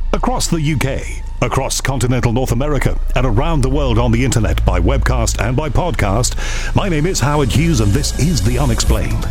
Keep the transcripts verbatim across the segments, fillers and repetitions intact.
Across the U K, across continental North America, and around the world on the internet by webcast and by podcast, my name is Howard Hughes and this is The Unexplained.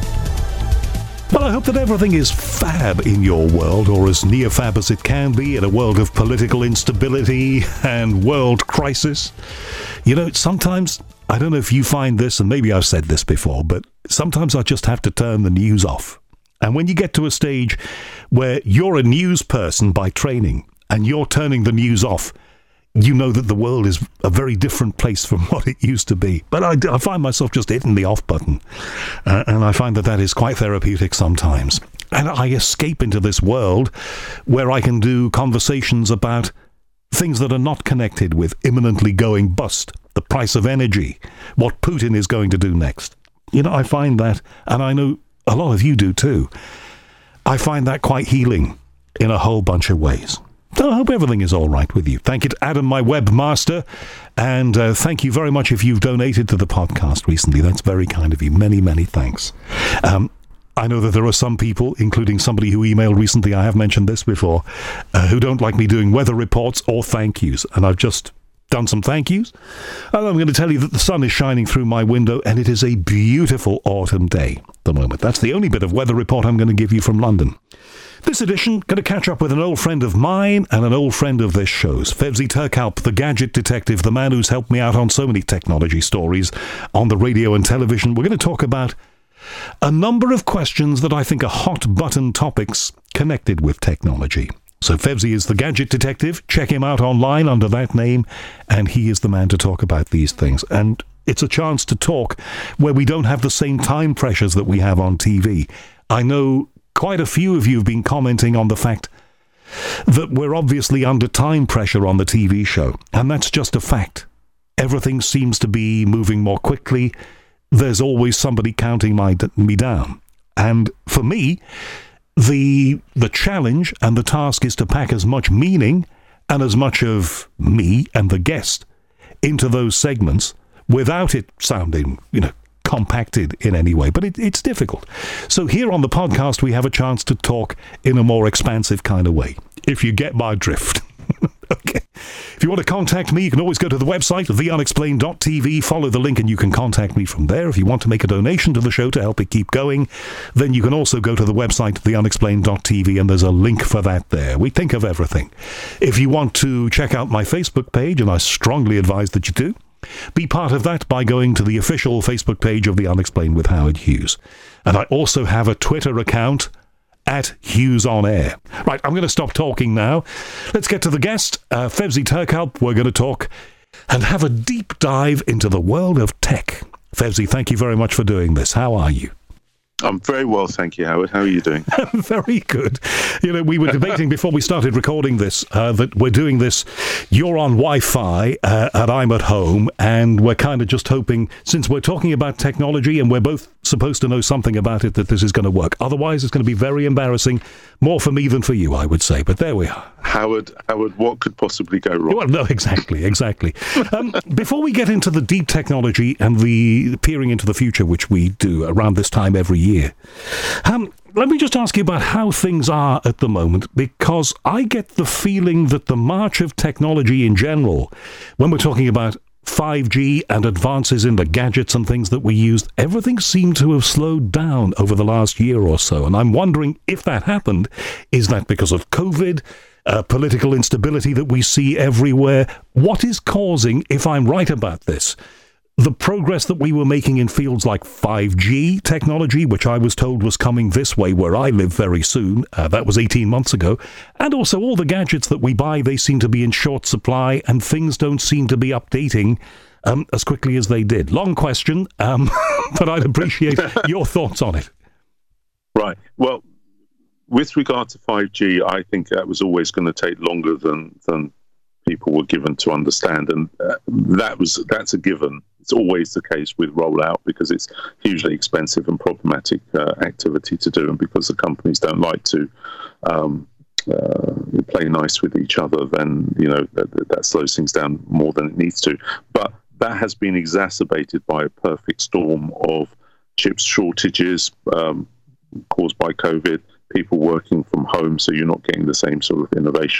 Well, I hope that everything is fab in your world, or as near fab as it can be in a world of political instability and world crisis. You know, sometimes, I don't know if you find this, and maybe I've said this before, but sometimes I just have to turn the news off. And when you get to a stage where you're a news person by training and you're turning the news off, you know that the world is a very different place from what it used to be. But I, I find myself just hitting the off button. Uh, and I find that that is quite therapeutic sometimes. And I escape into this world where I can do conversations about things that are not connected with imminently going bust, the price of energy, what Putin is going to do next. You know, I find that, and I know a lot of you do too, I find that quite healing in a whole bunch of ways. So I hope everything is all right with you. Thank you to Adam, my webmaster, and uh, thank you very much if you've donated to the podcast recently. That's very kind of you. Many, many thanks. Um, I know that there are some people, including somebody who emailed recently, I have mentioned this before, uh, who don't like me doing weather reports or thank yous, and I've just done some thank yous. And I'm going to tell you that the sun is shining through my window, and it is a beautiful autumn day at the moment. That's the only bit of weather report I'm going to give you from London. This edition, going to catch up with an old friend of mine and an old friend of this show's, Fevzi Turkalp, the gadget detective, the man who's helped me out on so many technology stories on the radio and television. We're going to talk about a number of questions that I think are hot-button topics connected with technology. So Fevzi is the gadget detective. Check him out online under that name, and he is the man to talk about these things. And it's a chance to talk where we don't have the same time pressures that we have on T V. I know quite a few of you have been commenting on the fact that we're obviously under time pressure on the T V show, and that's just a fact. Everything seems to be moving more quickly. There's always somebody counting my, me down. And for me, the the challenge and the task is to pack as much meaning and as much of me and the guest into those segments without it sounding, you know, compacted in any way, but it, it's difficult. So here on the podcast, we have a chance to talk in a more expansive kind of way, if you get my drift. Okay. If you want to contact me, you can always go to the website, the unexplained dot t v, follow the link and you can contact me from there. If you want to make a donation to the show to help it keep going, then you can also go to the website, the unexplained dot t v, and there's a link for that there. We think of everything. If you want to check out my Facebook page, and I strongly advise that you do, be part of that by going to the official Facebook page of The Unexplained with Howard Hughes. And I also have a Twitter account at Hughes on Air. Right, I'm going to stop talking now. Let's get to the guest, uh, Fevzi Turkalp. We're going to talk and have a deep dive into the world of tech. Fevzi, thank you very much for doing this. How are you? I'm very well, thank you, Howard. How are you doing? Very good. You know, we were debating before we started recording this uh, that we're doing this, you're on Wi-Fi uh, and I'm at home, and we're kind of just hoping, since we're talking about technology and we're both supposed to know something about it, that this is going to work. Otherwise, it's going to be very embarrassing, more for me than for you, I would say. But there we are. Howard, Howard, what could possibly go wrong? Well, no, exactly, exactly. um, before we get into the deep technology and the peering into the future, which we do around this time every year, um, let me just ask you about how things are at the moment, because I get the feeling that the march of technology in general, when we're talking about five G and advances in the gadgets and things that we use, everything seemed to have slowed down over the last year or so. And I'm wondering if that happened, is that because of COVID, uh, political instability that we see everywhere? What is causing, if I'm right about this, the progress that we were making in fields like five G technology, which I was told was coming this way where I live very soon, uh, that was eighteen months ago, and also all the gadgets that we buy, they seem to be in short supply and things don't seem to be updating um, as quickly as they did. Long question, um, but I'd appreciate your thoughts on it. Right. Well, with regard to five G, I think that was always going to take longer than than people were given to understand, and uh, that was that's a given. It's always the case with rollout because it's hugely expensive and problematic uh, activity to do, and because the companies don't like to um, uh, play nice with each other, then you know that, that slows things down more than it needs to. But that has been exacerbated by a perfect storm of chips shortages um, caused by COVID, people working from home, so you're not getting the same sort of innovation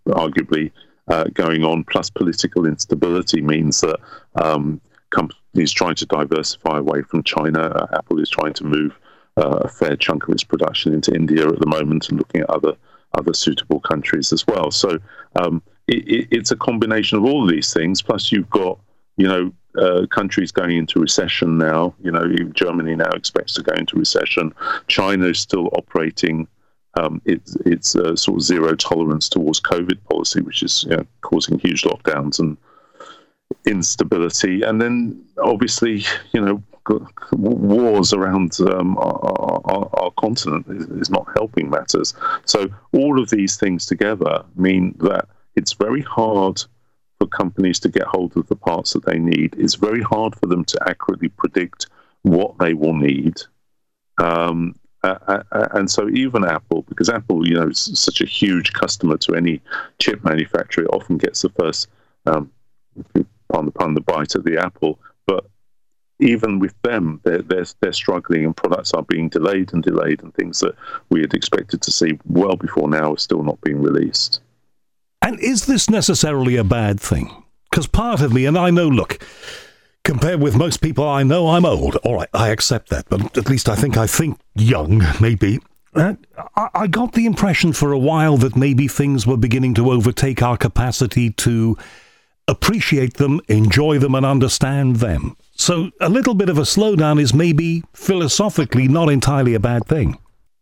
arguably uh, going on, plus political instability means that um, companies trying to diversify away from China. Uh, Apple is trying to move uh, a fair chunk of its production into India at the moment and looking at other other suitable countries as well. So um, it, it, it's a combination of all of these things. Plus, you've got, you know, uh, countries going into recession now. You know, Germany now expects to go into recession. China is still operating um, its its uh, sort of zero tolerance towards COVID policy, which is, you know, causing huge lockdowns and instability. And then, obviously, you know, wars around um, our, our, our continent is, is not helping matters. So all of these things together mean that it's very hard for companies to get hold of the parts that they need. It's very hard for them to accurately predict what they will need. Um, uh, uh, and so even Apple, because Apple, you know, is such a huge customer to any chip manufacturer, it often gets the first, um, pardon the pun, the bite at the apple. But even with them, they're, they're, they're struggling, and products are being delayed and delayed, and things that we had expected to see well before now are still not being released. And is this necessarily a bad thing? Because part of me, and I know, look, compared with most people I know, I'm old. All right, I accept that, but at least I think I think young, maybe. Uh, I, I got the impression for a while that maybe things were beginning to overtake our capacity to appreciate them, enjoy them, and understand them. So a little bit of a slowdown is maybe philosophically not entirely a bad thing.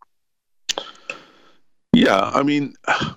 Yeah, I mean, uh,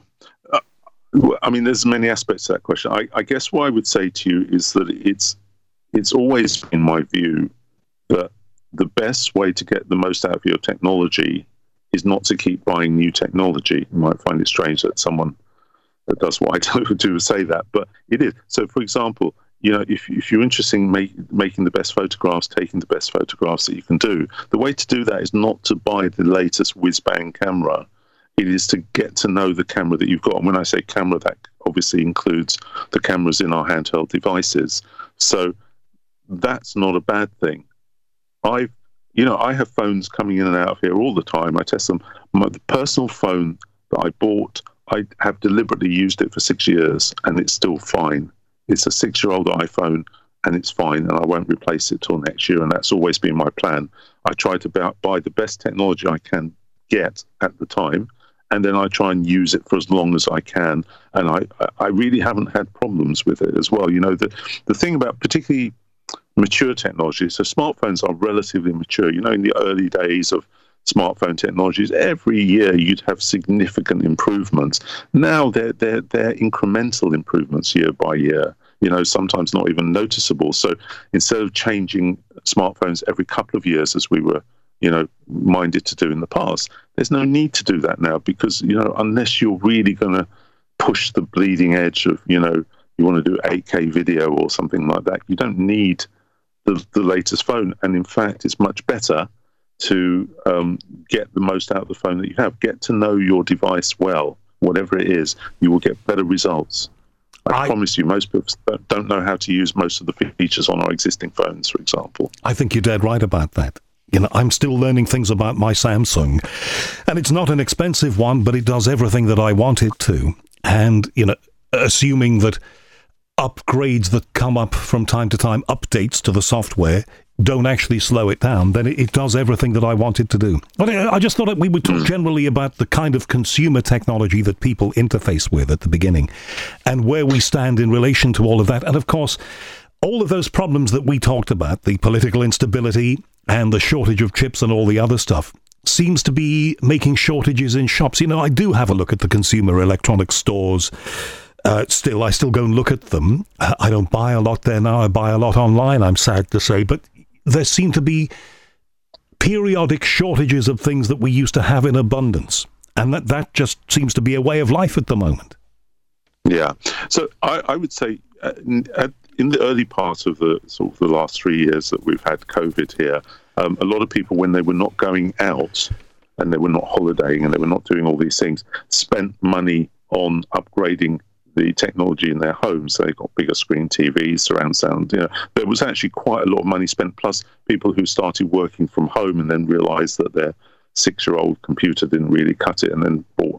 I mean, there's many aspects to that question. I, I guess what I would say to you is that it's it's always been my view that the best way to get the most out of your technology is not to keep buying new technology. You might find it strange that someone that does what I do to say that, but it is. So, for example, you know, if, if you're interested in make, making the best photographs, taking the best photographs that you can do, the way to do that is not to buy the latest whiz-bang camera. It is to get to know the camera that you've got. And when I say camera, that obviously includes the cameras in our handheld devices. So that's not a bad thing. I've, you know, I have phones coming in and out of here all the time. I test them. My, the personal phone that I bought, I have deliberately used it for six years and it's still fine. It's a six-year-old iPhone and it's fine, and I won't replace it till next year, and that's always been my plan. I try to buy, buy the best technology I can get at the time, and then I try and use it for as long as I can, and I, I really haven't had problems with it as well. You know, the, the thing about particularly mature technology, so smartphones are relatively mature. You know, in the early days of smartphone technologies, every year you'd have significant improvements. Now they're, they're, they're incremental improvements year by year, you know, sometimes not even noticeable. So instead of changing smartphones every couple of years as we were, you know, minded to do in the past, there's no need to do that now, because, you know, unless you're really going to push the bleeding edge of, you know, you want to do eight K video or something like that, you don't need the, the latest phone. And in fact, it's much better to um, get the most out of the phone that you have. Get to know your device well, whatever it is. You will get better results. I, I promise you, most people don't know how to use most of the features on our existing phones, for example. I think you're dead right about that. You know, I'm still learning things about my Samsung, and it's not an expensive one, but it does everything that I want it to. And, you know, assuming that upgrades that come up from time to time, updates to the software, don't actually slow it down, then it, it does everything that I want it to do. But I just thought that we would talk generally about the kind of consumer technology that people interface with at the beginning, and where we stand in relation to all of that. And of course, all of those problems that we talked about, the political instability and the shortage of chips and all the other stuff, seems to be making shortages in shops. You know, I do have a look at the consumer electronics stores. Uh, still, I still go and look at them. Uh, I don't buy a lot there now. I buy a lot online, I'm sad to say. But there seem to be periodic shortages of things that we used to have in abundance. And that, that just seems to be a way of life at the moment. Yeah. So I, I would say uh, in, uh, in the early part of the sort of the last three years that we've had COVID here, um, a lot of people, when they were not going out and they were not holidaying and they were not doing all these things, spent money on upgrading the technology in their homes. So they've got bigger screen T Vs, surround sound. You know, there was actually quite a lot of money spent, plus people who started working from home and then realized that their six-year-old computer didn't really cut it, and then bought, bought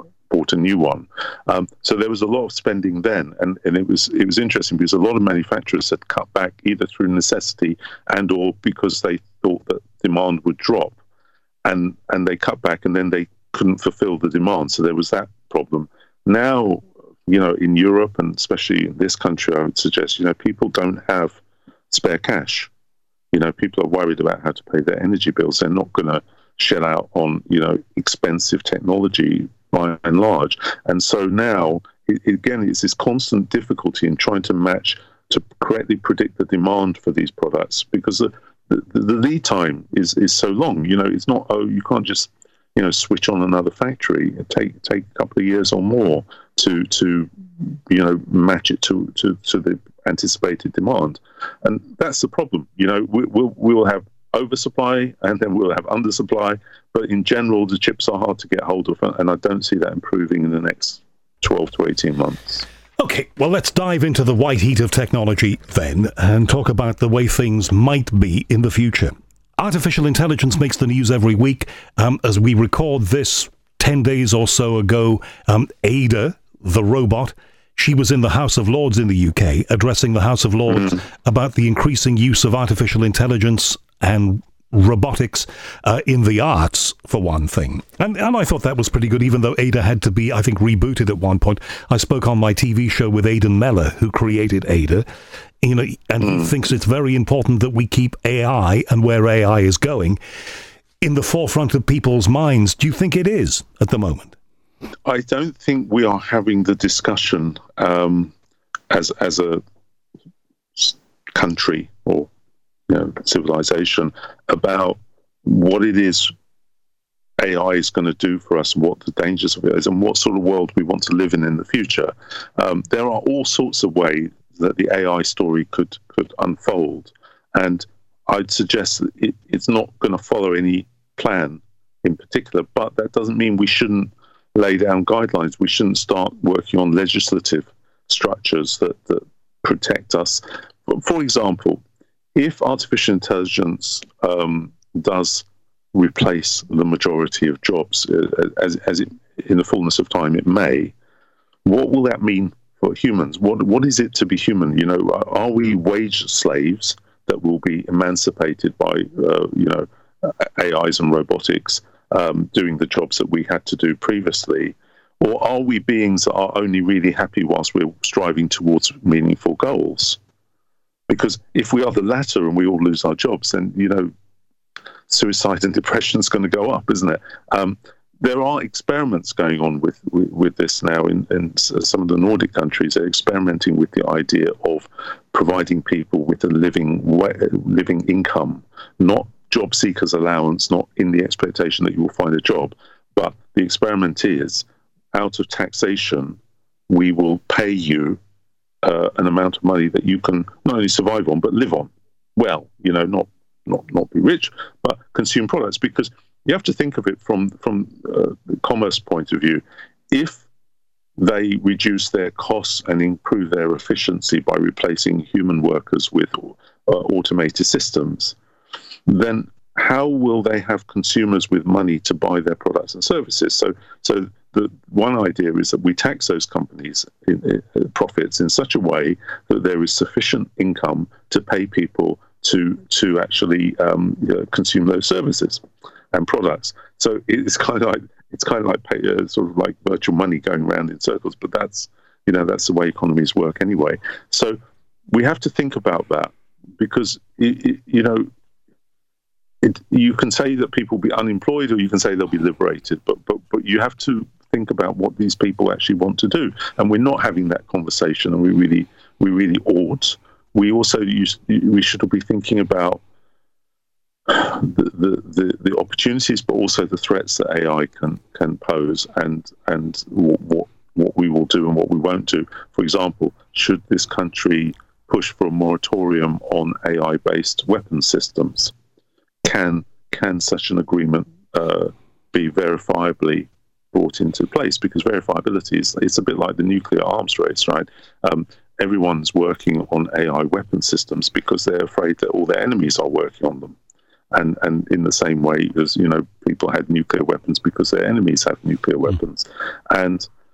bought a new one. Um, so there was a lot of spending then, and, and it was it was interesting because a lot of manufacturers had cut back either through necessity and or because they thought that demand would drop, and and they cut back and then they couldn't fulfill the demand. So there was that problem. Now, you know, in Europe and especially in this country, I would suggest, you know, people don't have spare cash. You know, people are worried about how to pay their energy bills. They're not going to shell out on, you know, expensive technology by and large. And so now, it, again, it's this constant difficulty in trying to match, to correctly predict the demand for these products, because the, the, the lead time is, is so long. You know, it's not, oh, you can't just, you know, switch on another factory. It take take a couple of years or more to, to you know, match it to, to, to the anticipated demand. And that's the problem. You know, we, we'll, we will have oversupply and then we'll have undersupply, but in general the chips are hard to get hold of, and I don't see that improving in the next twelve to eighteen months. Okay, well, let's dive into the white heat of technology then and talk about the way things might be in the future. Artificial intelligence makes the news every week. Um, as we record this ten days or so ago, um, Ada, the robot, she was in the House of Lords in the U K addressing the House of Lords mm. about the increasing use of artificial intelligence and robotics uh, in the arts, for one thing. And, and I thought that was pretty good, even though Ada had to be, I think, rebooted at one point. I spoke on my T V show with Aidan Meller, who created Ada, you know, and mm. he thinks it's very important that we keep A I and where A I is going in the forefront of people's minds. Do you think it is at the moment? I don't think we are having the discussion um, as as a country or, you know, civilization about what it is A I is going to do for us, what the dangers of it is, and what sort of world we want to live in in the future. Um, there are all sorts of ways that the A I story could could unfold, and I'd suggest that it, it's not going to follow any plan in particular, but that doesn't mean we shouldn't lay down guidelines. We shouldn't start working on legislative structures that, that protect us. For example, if artificial intelligence um, does replace the majority of jobs, uh, as, as it, in the fullness of time it may, what will that mean for humans? What What is it to be human? You know, are we wage slaves that will be emancipated by, uh, you know, A Is and robotics um, doing the jobs that we had to do previously? Or are we beings that are only really happy whilst we're striving towards meaningful goals? Because if we are the latter and we all lose our jobs, then, you know, suicide and depression is going to go up, isn't it? Um, there are experiments going on with, with, with this now in, in some of the Nordic countries. They're experimenting with the idea of providing people with a living living income, not job seekers allowance, not in the expectation that you will find a job, but the experiment is, out of taxation, we will pay you uh, an amount of money that you can not only survive on, but live on. Well, you know, not not not be rich, but consume products. Because you have to think of it from, from uh, the commerce point of view. If they reduce their costs and improve their efficiency by replacing human workers with uh, automated systems, then how will they have consumers with money to buy their products and services? So, so the one idea is that we tax those companies' in, in, profits in such a way that there is sufficient income to pay people to to actually um, you know, consume those services and products. So it's kind of like it's kind of like pay, uh, sort of like virtual money going around in circles. But that's you know that's the way economies work anyway. So we have to think about that, because it, it, you know. It, you can say that people will be unemployed, or you can say they'll be liberated, but, but but you have to think about what these people actually want to do, and we're not having that conversation, and we really we really ought. We also use, we should be thinking about the, the, the, the opportunities, but also the threats that A I can can pose, and and what what we will do and what we won't do. For example, should this country push for a moratorium on A I-based weapons systems? Can can such an agreement uh, be verifiably brought into place? Because verifiability is it's a bit like the nuclear arms race, right? Um, everyone's working on A I weapon systems because they're afraid that all their enemies are working on them, and and in the same way as you know people had nuclear weapons because their enemies have nuclear weapons, and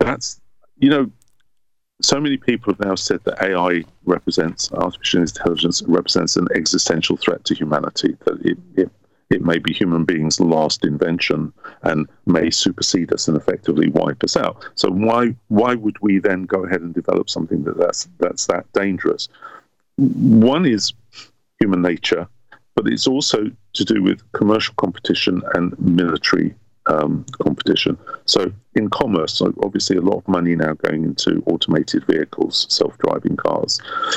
that's, you know, so many people have now said that A I represents, artificial intelligence represents an existential threat to humanity, that it, it, it may be human beings' last invention and may supersede us and effectively wipe us out. So why why would we then go ahead and develop something that that's, that's that dangerous? One is human nature, but it's also to do with commercial competition and military um, competition. So in commerce, so obviously a lot of money now going into automated vehicles, self-driving cars.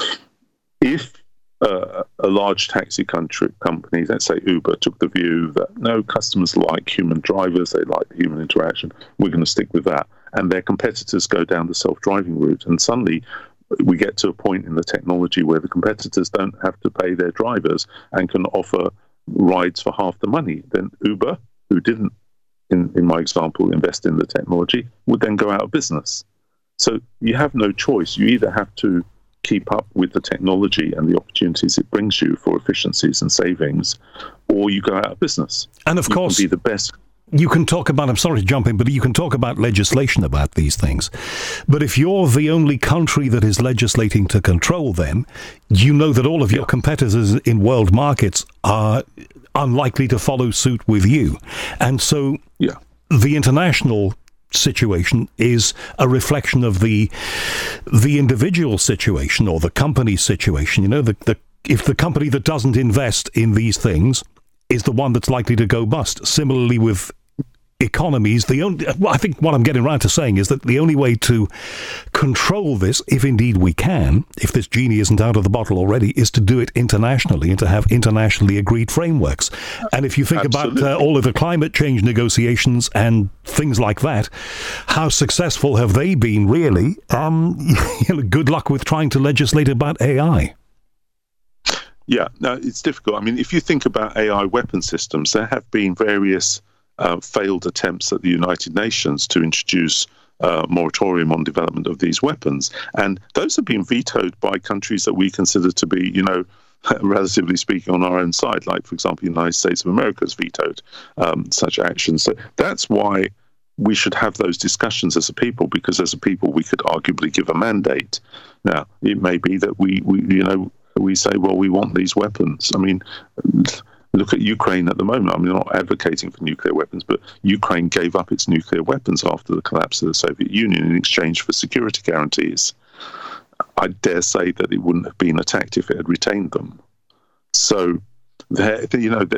If uh, a large taxi country, company, let's say Uber, took the view that no, customers like human drivers, they like human interaction, we're going to stick with that, and their competitors go down the self-driving route, and suddenly we get to a point in the technology where the competitors don't have to pay their drivers and can offer rides for half the money, then Uber, who didn't, in, in my example, invest in the technology, would then go out of business. So you have no choice. You either have to keep up with the technology and the opportunities it brings you for efficiencies and savings, or you go out of business. And of you course, can be the best. You can talk about, I'm sorry to jump in, but you can talk about legislation about these things. But if you're the only country that is legislating to control them, you know that all of your competitors in world markets are unlikely to follow suit with you. And so yeah. the international situation is a reflection of the the individual situation or the company situation. You know, the, the if the company that doesn't invest in these things is the one that's likely to go bust. Similarly with economies, the only, well, I think what I'm getting around to saying is that the only way to control this, if indeed we can, if this genie isn't out of the bottle already, is to do it internationally and to have internationally agreed frameworks. And if you think Absolutely. about uh, all of the climate change negotiations and things like that, how successful have they been, really? Um, you know, good luck with trying to legislate about A I. Yeah, no, it's difficult. I mean, if you think about A I weapon systems, there have been various uh, failed attempts at the United Nations to introduce a uh, moratorium on development of these weapons. And those have been vetoed by countries that we consider to be, you know, relatively speaking, on our own side. Like, for example, the United States of America has vetoed um, such actions. So that's why we should have those discussions as a people, because as a people, we could arguably give a mandate. Now, it may be that we, we you know, we say, well, we want these weapons. I mean, look at Ukraine at the moment. I mean, I'm not advocating for nuclear weapons, but Ukraine gave up its nuclear weapons after the collapse of the Soviet Union in exchange for security guarantees. I dare say that it wouldn't have been attacked if it had retained them. So, you know,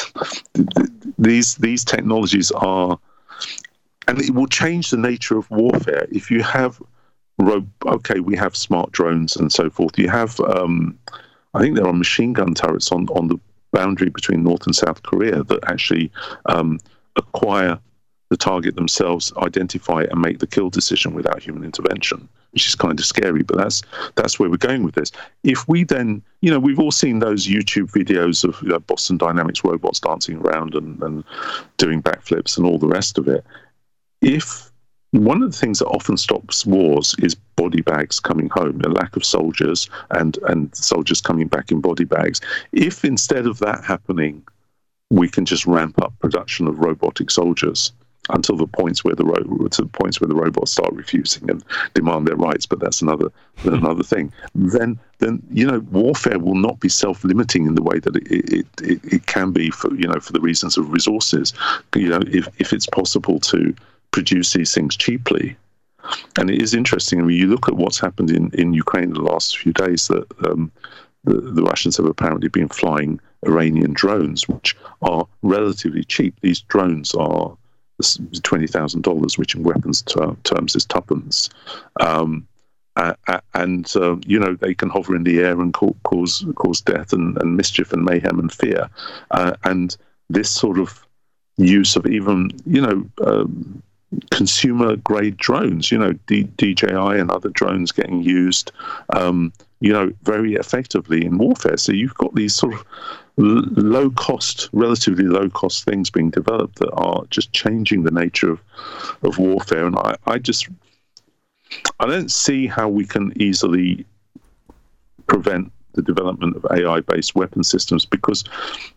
these these technologies are, and it will change the nature of warfare. If you have Okay, we have smart drones and so forth. You have, um, I think there are machine gun turrets on, on the boundary between North and South Korea that actually um, acquire the target themselves, identify it, and make the kill decision without human intervention, which is kind of scary, but that's that's where we're going with this. If we then, you know, we've all seen those YouTube videos of you know, Boston Dynamics robots dancing around and, and doing backflips and all the rest of it. If One of the things that often stops wars is body bags coming home, a lack of soldiers and, and soldiers coming back in body bags. If instead of that happening, we can just ramp up production of robotic soldiers until the points where the ro- to the points where the robots start refusing and demand their rights, but that's another another thing. Then then you know warfare will not be self-limiting in the way that it it, it, it can be for you know for the reasons of resources. You know if if it's possible to produce these things cheaply. And it is interesting. I mean, you look at what's happened in, in Ukraine in the last few days, that um, the, the Russians have apparently been flying Iranian drones, which are relatively cheap. These drones are twenty thousand dollars, which in weapons ter- terms is tuppence. Um, uh, and, uh, you know, they can hover in the air and ca- cause cause death and, and mischief and mayhem and fear. Uh, and this sort of use of even, you know, um, consumer-grade drones, you know, D- DJI and other drones getting used, um, you know, very effectively in warfare. So you've got these sort of l- low-cost, relatively low-cost things being developed that are just changing the nature of, of warfare. And I, I just, I don't see how we can easily prevent the development of A I-based weapon systems, because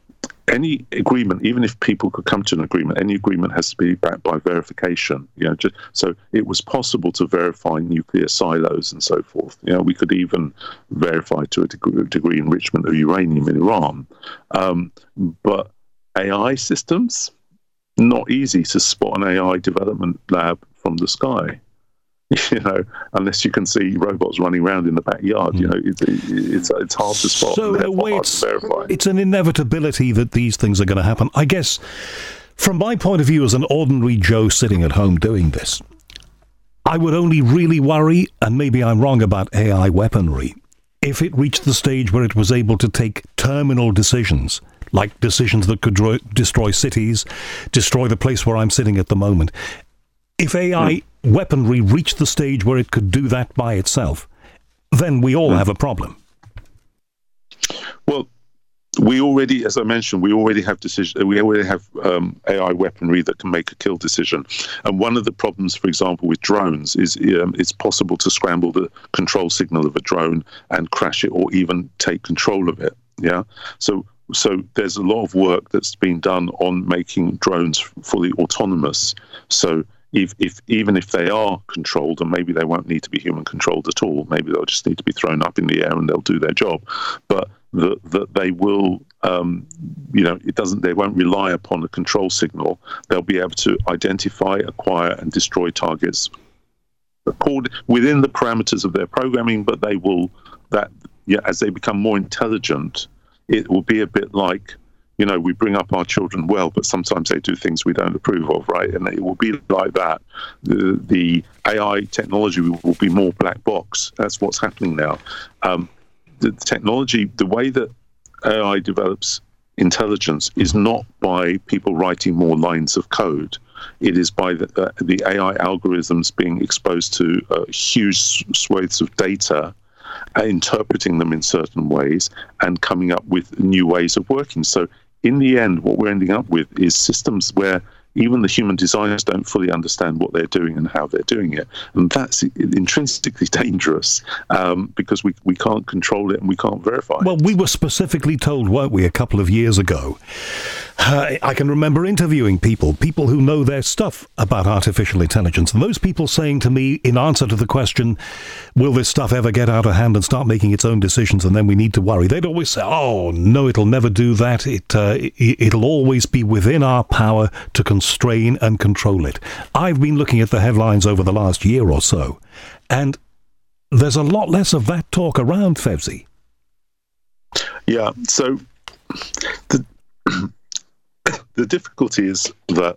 any agreement, even if people could come to an agreement, any agreement has to be backed by verification. You know, just, so it was possible to verify nuclear silos and so forth. You know, we could even verify to a degree, degree enrichment of uranium in Iran. Um, but A I systems, not easy to spot an A I development lab from the sky. You know, unless you can see robots running around in the backyard, you know, it's it's, it's hard to spot. So in a way, it's, verify. It's an inevitability that these things are going to happen. I guess, from my point of view as an ordinary Joe sitting at home doing this, I would only really worry, and maybe I'm wrong about A I weaponry, if it reached the stage where it was able to take terminal decisions, like decisions that could dro- destroy cities, destroy the place where I'm sitting at the moment. If A I mm. weaponry reached the stage where it could do that by itself, then we all mm. have a problem. Well, we already, as I mentioned, we already have decision. We already have um, A I weaponry that can make a kill decision. And one of the problems, for example, with drones is um, it's possible to scramble the control signal of a drone and crash it, or even take control of it. Yeah. So. So there's a lot of work that's been done on making drones fully autonomous. So if, if even if they are controlled, and maybe they won't need to be human controlled at all, maybe they'll just need to be thrown up in the air and they'll do their job. But that the, they will, um, you know, it doesn't. They won't rely upon a control signal. They'll be able to identify, acquire, and destroy targets within the parameters of their programming. But they will that yeah, as they become more intelligent, it will be a bit like, you know, we bring up our children well, but sometimes they do things we don't approve of, right? And it will be like that. The, the A I technology will be more black box. That's what's happening now. Um, the technology, the way that A I develops intelligence is not by people writing more lines of code. It is by the, uh, the A I algorithms being exposed to uh, huge swathes of data, interpreting them in certain ways and coming up with new ways of working. So in the end, what we're ending up with is systems where even the human designers don't fully understand what they're doing and how they're doing it. And that's intrinsically dangerous um, because we, we can't control it and we can't verify it. Well, we were specifically told, weren't we, a couple of years ago. Uh, I can remember interviewing people, people who know their stuff about artificial intelligence. And those people saying to me, in answer to the question, will this stuff ever get out of hand and start making its own decisions and then we need to worry? They'd always say, oh, no, it'll never do that. It, uh, it It'll always be within our power to constrain and control it. I've been looking at the headlines over the last year or so, and there's a lot less of that talk around, Fevzi. Yeah, so the the difficulty is that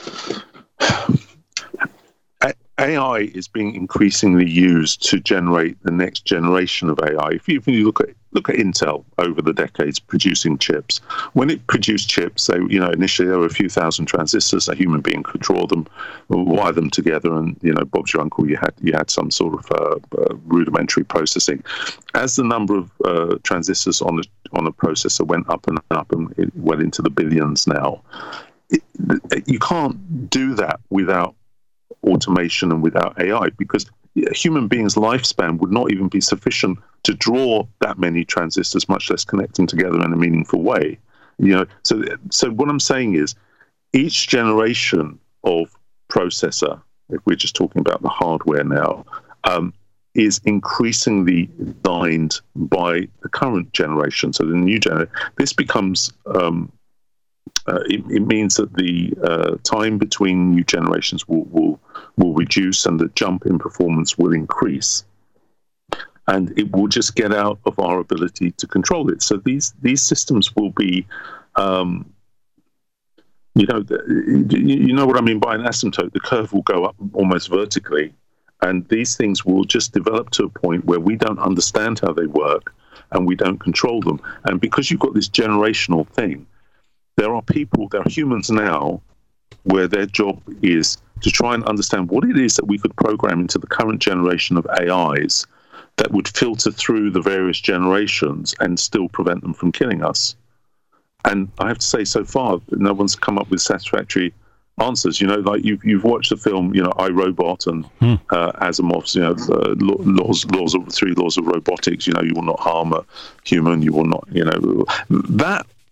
A I is being increasingly used to generate the next generation of A I. If you, if you look at look at Intel over the decades producing chips, when it produced chips, they you know initially there were a few thousand transistors. A human being could draw them, wire them together, and you know Bob's your uncle. You had you had some sort of uh, uh, rudimentary processing. As the number of uh, transistors on a on a processor went up and up, and it went into the billions now, it, you can't do that without automation and without A I, because a human being's lifespan would not even be sufficient to draw that many transistors, much less connect them together in a meaningful way. You know, so so what I'm saying is, each generation of processor, if we're just talking about the hardware now, um, is increasingly designed by the current generation. So the new generation, this becomes um, Uh, it, it means that the uh, time between new generations will, will will reduce and the jump in performance will increase, and it will just get out of our ability to control it. So these these systems will be, um, you know, the, you know what I mean by an asymptote. The curve will go up almost vertically, and these things will just develop to a point where we don't understand how they work and we don't control them. And because you've got this generational thing, there are people, there are humans now where their job is to try and understand what it is that we could program into the current generation of A Is that would filter through the various generations and still prevent them from killing us. And I have to say, so far, no one's come up with satisfactory answers. You know, like you've, you've watched the film, you know, I, Robot and hmm. uh, Asimov's, you know, uh, laws, laws of three laws of robotics. You know, you will not harm a human, you will not, you know, that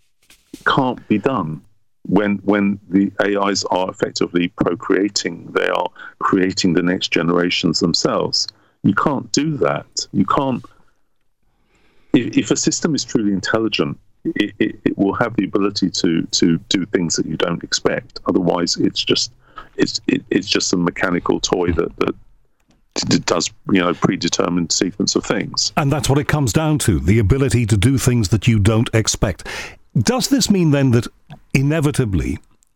can't be done. When when the A Is are effectively procreating, they are creating the next generations themselves. You can't do that. You can't. If, if a system is truly intelligent, it, it, it will have the ability to to do things that you don't expect. Otherwise, it's just it's it, it's just a mechanical toy that that does, you know, predetermined sequence of things. And that's what it comes down to: the ability to do things that you don't expect. Does this mean then that inevitably,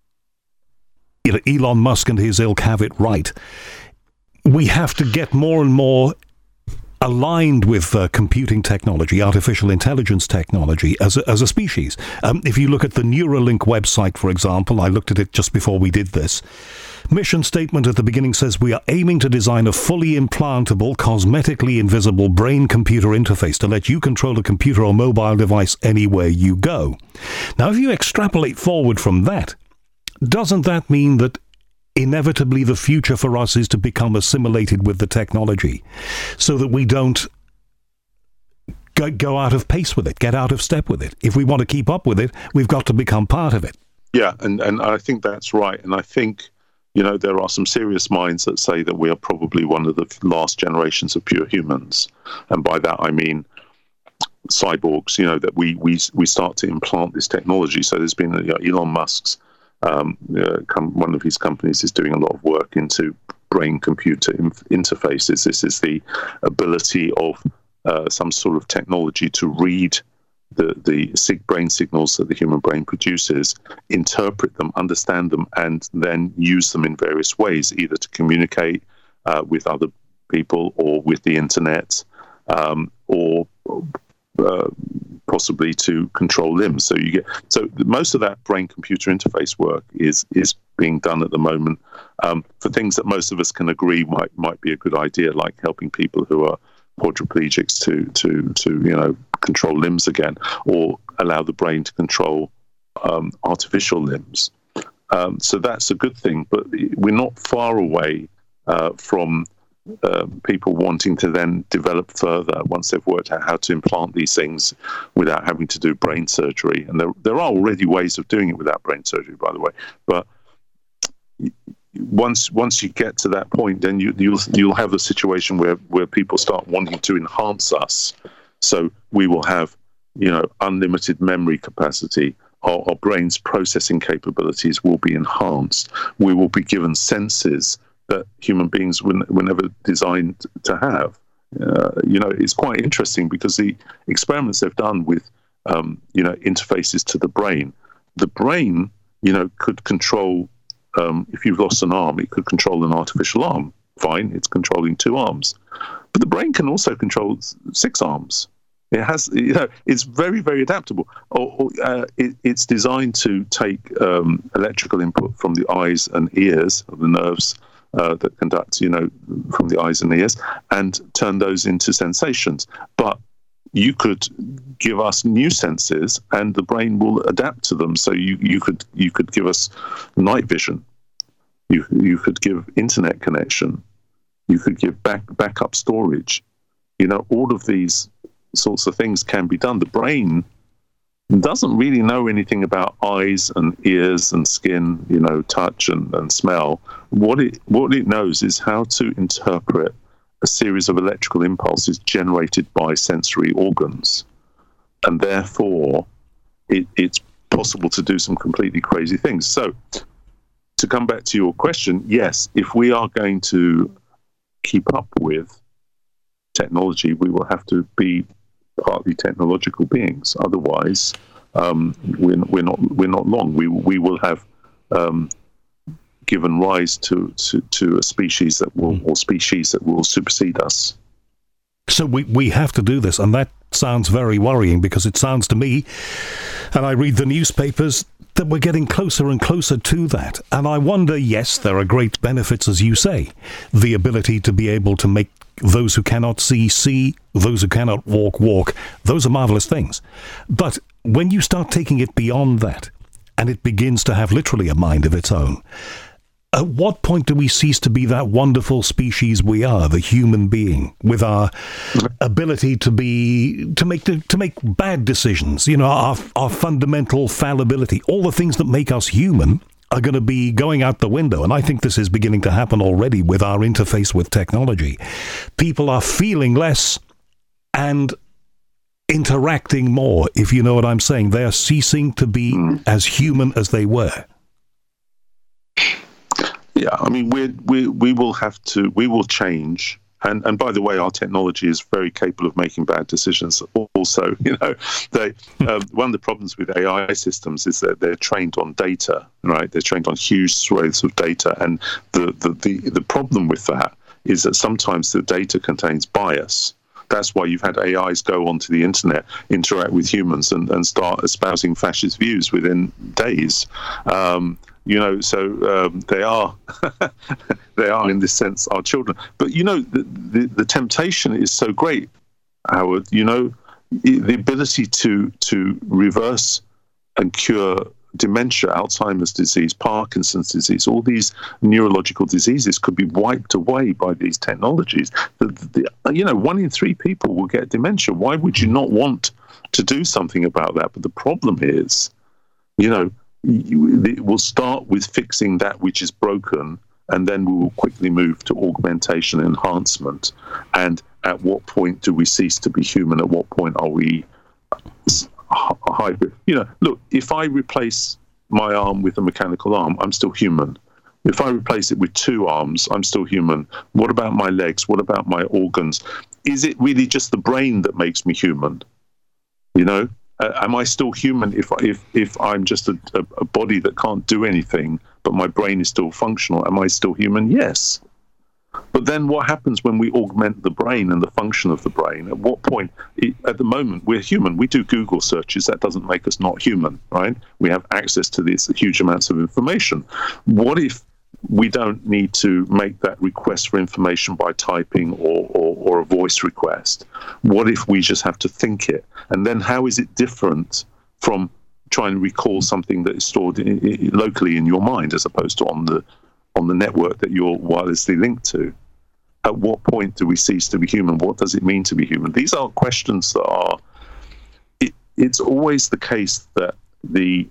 you know, Elon Musk and his ilk have it right? We have to get more and more aligned with uh, computing technology, artificial intelligence technology as a, as a species. Um, if you look at the Neuralink website, for example, I looked at it just before we did this. Mission statement at the beginning says, we are aiming to design a fully implantable, cosmetically invisible brain-computer interface to let you control a computer or mobile device anywhere you go. Now, if you extrapolate forward from that, doesn't that mean that inevitably the future for us is to become assimilated with the technology so that we don't go, go out of pace with it, get out of step with it? If we want to keep up with it, we've got to become part of it. Yeah, and, and I think that's right. And I think, you know, there are some serious minds that say that we are probably one of the last generations of pure humans. And by that, I mean cyborgs, you know, that we we, we start to implant this technology. So there's been, you know, Elon Musk's Um, uh, com- one of his companies is doing a lot of work into brain-computer inf- interfaces. This is the ability of uh, some sort of technology to read the, the sig- brain signals that the human brain produces, interpret them, understand them, and then use them in various ways, either to communicate uh, with other people or with the internet, um, or uh, possibly to control limbs. So you get so most of that brain-computer interface work is is being done at the moment um, for things that most of us can agree might might be a good idea, like helping people who are quadriplegics to to to you know control limbs again, or allow the brain to control um, artificial limbs. Um, so that's a good thing, but we're not far away uh, from Uh, people wanting to then develop further once they've worked out how to implant these things without having to do brain surgery. And there there are already ways of doing it without brain surgery, by the way. But once once you get to that point, then you, you'll you'll have a situation where, where people start wanting to enhance us. So we will have, you know, unlimited memory capacity. Our, our brain's processing capabilities will be enhanced. We will be given senses that human beings were, were never designed to have. Uh, you know, it's quite interesting because the experiments they've done with, um, you know, interfaces to the brain, the brain, you know, could control, um, if you've lost an arm, it could control an artificial arm. Fine, it's controlling two arms. But the brain can also control six arms. It has, you know, it's very, very adaptable. Or, or uh, it, it's designed to take um, electrical input from the eyes and ears, of the nerves, Uh, that conduct, you know, from the eyes and ears, and turn those into sensations. But you could give us new senses, and the brain will adapt to them. So you, you could you could give us night vision. You you could give internet connection. You could give back backup storage. You know, all of these sorts of things can be done. The brain doesn't really know anything about eyes and ears and skin, you know, touch and, and smell. What it what it knows is how to interpret a series of electrical impulses generated by sensory organs. And therefore, it, it's possible to do some completely crazy things. So, to come back to your question, yes, if we are going to keep up with technology, we will have to be partly technological beings. Otherwise, um, we're, we're not we're not long. We we will have um, given rise to, to, to a species that will or species that will supersede us. So we we have to do this, and that sounds very worrying because it sounds to me, and I read the newspapers, that we're getting closer and closer to that. And I wonder, yes, there are great benefits, as you say, the ability to be able to make those who cannot see, see, those who cannot walk, walk. Those are marvelous things. But when you start taking it beyond that, and it begins to have literally a mind of its own, At what point do we cease to be that wonderful species we are, the human being, with our ability to be to make to make bad decisions? You know, our our fundamental fallibility, all the things that make us human, are going to be going out the window. And I think this is beginning to happen already with our interface with technology. People are feeling less and interacting more, if you know what I'm saying. They are ceasing to be mm. as human as they were. Yeah, I mean, we we we will have to, we will change. And and by the way, our technology is very capable of making bad decisions. Also, you know, they um, one of the problems with A I systems is that they're trained on data, right? They're trained on huge swathes of data, and the the the, the problem with that is that sometimes the data contains bias. That's why you've had A Is go onto the internet, interact with humans, and, and start espousing fascist views within days. Um, You know, so um, they are, they are in this sense our children. But you know, the, the the temptation is so great, Howard. You know, the ability to to reverse and cure dementia, Alzheimer's disease, Parkinson's disease, all these neurological diseases could be wiped away by these technologies. The, the, you know, one in three people will get dementia. Why would you not want to do something about that? But the problem is, you know, it will start with fixing that which is broken, and then we will quickly move to augmentation and enhancement. And at what point do we cease to be human? At what point are we hybrid? You know, look, if I replace my arm with a mechanical arm, I'm still human. If I replace it with two arms, I'm still human. What about my legs? What about my organs? Is it really just the brain that makes me human? You know? Uh, am I still human if if if I'm just a, a, a body that can't do anything, but my brain is still functional? Am I still human? Yes. But then what happens when we augment the brain and the function of the brain? At what point? It, at the moment, we're human. We do Google searches. That doesn't make us not human, right? We have access to these huge amounts of information. What if we don't need to make that request for information by typing or, or, or a voice request? What if we just have to think it? And then how is it different from trying to recall something that is stored in, in, locally in your mind as opposed to on the on the network that you're wirelessly linked to? At what point do we cease to be human? What does it mean to be human? These are questions that are... It, it's always the case that the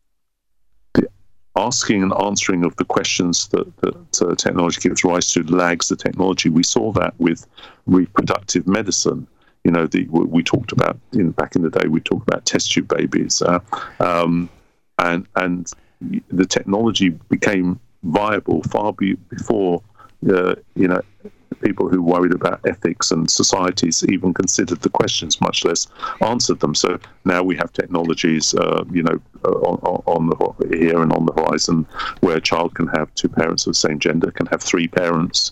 asking and answering of the questions that, that uh, technology gives rise to lags the technology. We saw that with reproductive medicine. You know, the, we talked about, in, back in the day, we talked about test tube babies. Uh, um, and and the technology became viable far be, before, uh, you know, people who worried about ethics and societies even considered the questions, much less answered them. So now we have technologies, uh, you know, on, on the here and on the horizon, where a child can have two parents of the same gender, can have three parents,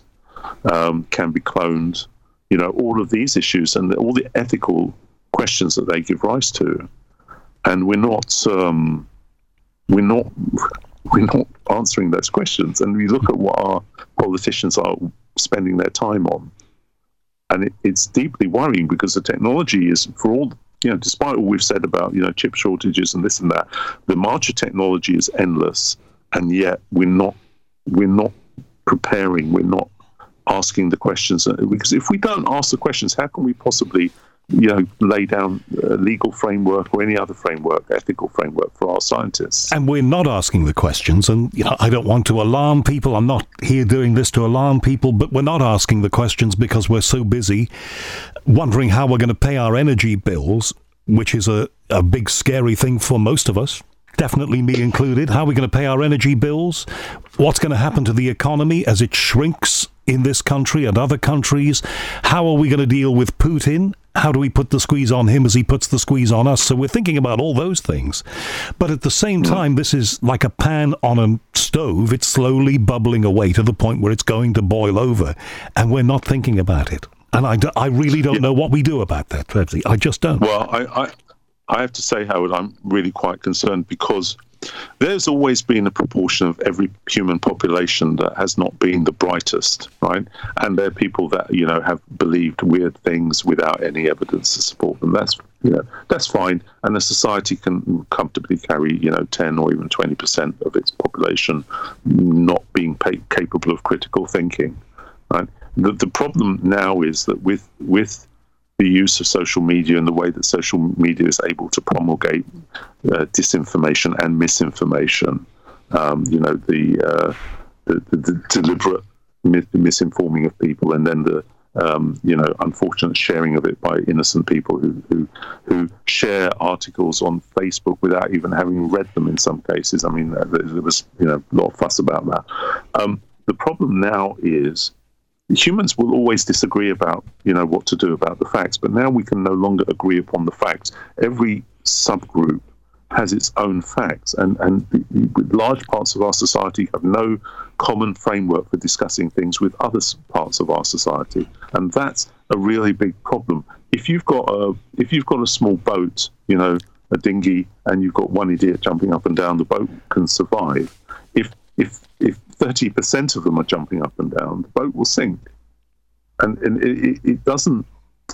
um, can be cloned. You know, all of these issues and all the ethical questions that they give rise to, and we're not, um, we're not, we're not answering those questions. And we look at what our politicians are spending their time on, and it, it's deeply worrying, because the technology is, for all, you know, despite all we've said about, you know, chip shortages and this and that, the march of technology is endless, and yet we're not we're not preparing, we're not asking the questions, because if we don't ask the questions, how can we possibly, you know, lay down a legal framework or any other framework, ethical framework for our scientists? And we're not asking the questions, and you know, I don't want to alarm people. I'm not here doing this to alarm people, but we're not asking the questions because we're so busy wondering how we're going to pay our energy bills, which is a, a big scary thing for most of us. Definitely me included. How are we going to pay our energy bills? What's going to happen to the economy as it shrinks in this country and other countries? How are we going to deal with Putin? How do we put the squeeze on him as he puts the squeeze on us? So we're thinking about all those things. But at the same time, this is like a pan on a stove. It's slowly bubbling away to the point where it's going to boil over, and we're not thinking about it. And I, do, I really don't yeah. know what we do about that, Trevsy. I just don't. Well, I, I, I have to say, Howard, I'm really quite concerned, because there's always been a proportion of every human population that has not been the brightest, right? And there are people that, you know, have believed weird things without any evidence to support them. That's You know, that's fine, and a society can comfortably carry, you know, ten or even twenty percent of its population not being pa- capable of critical thinking. Right? The, the problem now is that with with the use of social media and the way that social media is able to promulgate uh, disinformation and misinformation, um, you know, the, uh, the, the, the deliberate mis- misinforming of people, and then the um, you know unfortunate sharing of it by innocent people who, who who share articles on Facebook without even having read them in some cases. I mean, there, there was you know a lot of fuss about that. Um, the problem now is, humans will always disagree about, you know, what to do about the facts, but now we can no longer agree upon the facts. Every subgroup has its own facts, and, and the, the large parts of our society have no common framework for discussing things with other parts of our society, and that's a really big problem. If you've got a if you've got a small boat, you know, a dinghy, and you've got one idiot jumping up and down, the boat can survive. If if if thirty percent of them are jumping up and down, the boat will sink. And, and it, it doesn't,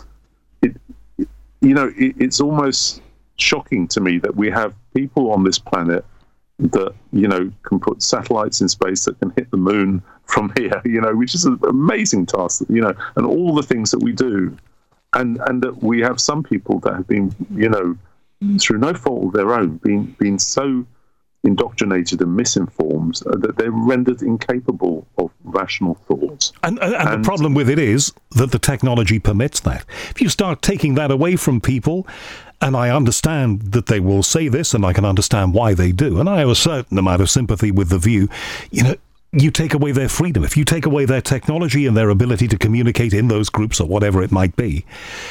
it, it you know, it, it's almost shocking to me that we have people on this planet that, you know, can put satellites in space that can hit the moon from here, you know, which is an amazing task, you know, and all the things that we do. And, and that we have some people that have been, you know, through no fault of their own, been, been so indoctrinated and misinformed uh, that they're rendered incapable of rational thoughts. And, and, and, and the problem with it is that the technology permits that. If you start taking that away from people, and I understand that they will say this, and I can understand why they do, and I have a certain amount of sympathy with the view, you know, you take away their freedom. If you take away their technology and their ability to communicate in those groups or whatever it might be,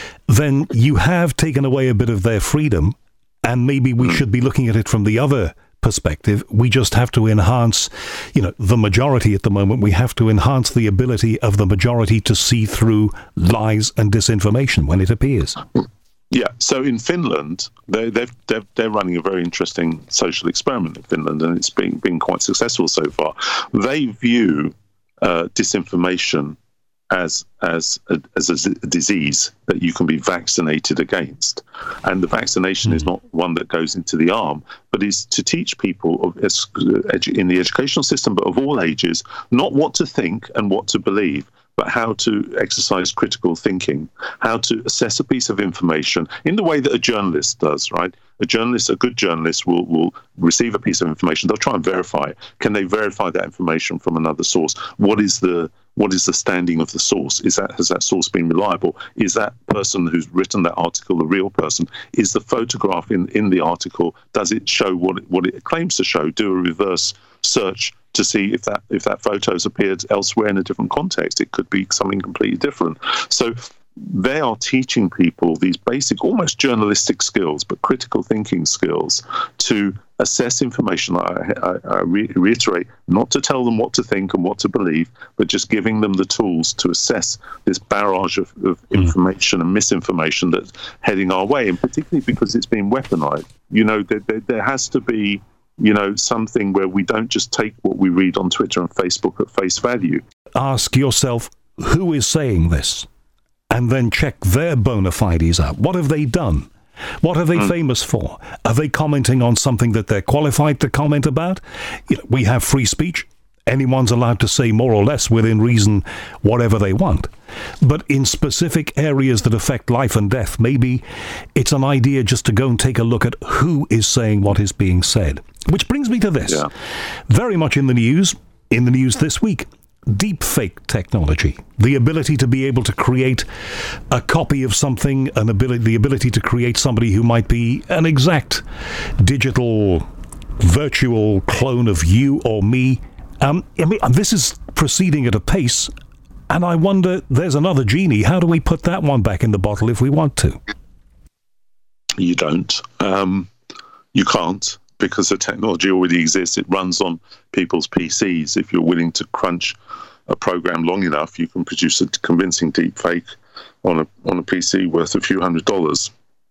then you have taken away a bit of their freedom, and maybe we should be looking at it from the other perspective. We just have to enhance, you know, the majority at the moment. We have to enhance the ability of the majority to see through lies and disinformation when it appears. Yeah. So in Finland, they, they've, they're they're running a very interesting social experiment in Finland, and it's been been quite successful so far. They view uh, disinformation as as a, as a disease that you can be vaccinated against, and the vaccination mm. is not one that goes into the arm, but is to teach people of, in the educational system, but of all ages, not what to think and what to believe, but how to exercise critical thinking, how to assess a piece of information in the way that a journalist does, right? A journalist, a good journalist, will, will receive a piece of information. They'll try and verify it. Can they verify that information from another source? What is the what is the standing of the source? Is that has that source been reliable? Is that person who's written that article a real person? Is the photograph in, in the article, does it show what it, what it claims to show? Do a reverse search to see if that if that photo's appeared elsewhere in a different context. It could be something completely different. So they are teaching people these basic, almost journalistic skills, but critical thinking skills to assess information. I, I, I re- reiterate, not to tell them what to think and what to believe, but just giving them the tools to assess this barrage of, of mm. information and misinformation that's heading our way, and particularly because it's been weaponized. You know, there, there, there has to be, you know, something where we don't just take what we read on Twitter and Facebook at face value. Ask yourself, who is saying this? And then check their bona fides out. What have they done? What are they mm. famous for? Are they commenting on something that they're qualified to comment about? You know, we have free speech. Anyone's allowed to say more or less within reason whatever they want. But in specific areas that affect life and death, maybe it's an idea just to go and take a look at who is saying what is being said. Which brings me to this. Yeah. Very much in the news, in the news this week. Deepfake technology, the ability to be able to create a copy of something, an ability, the ability to create somebody who might be an exact digital, virtual clone of you or me. Um, I mean, this is proceeding at a pace, and I wonder, there's another genie. How do we put that one back in the bottle if we want to? You don't. Um, you can't, because the technology already exists. It runs on people's P Cs. If you're willing to crunch a program long enough, you can produce a convincing deepfake on a on a P C worth a few hundred dollars.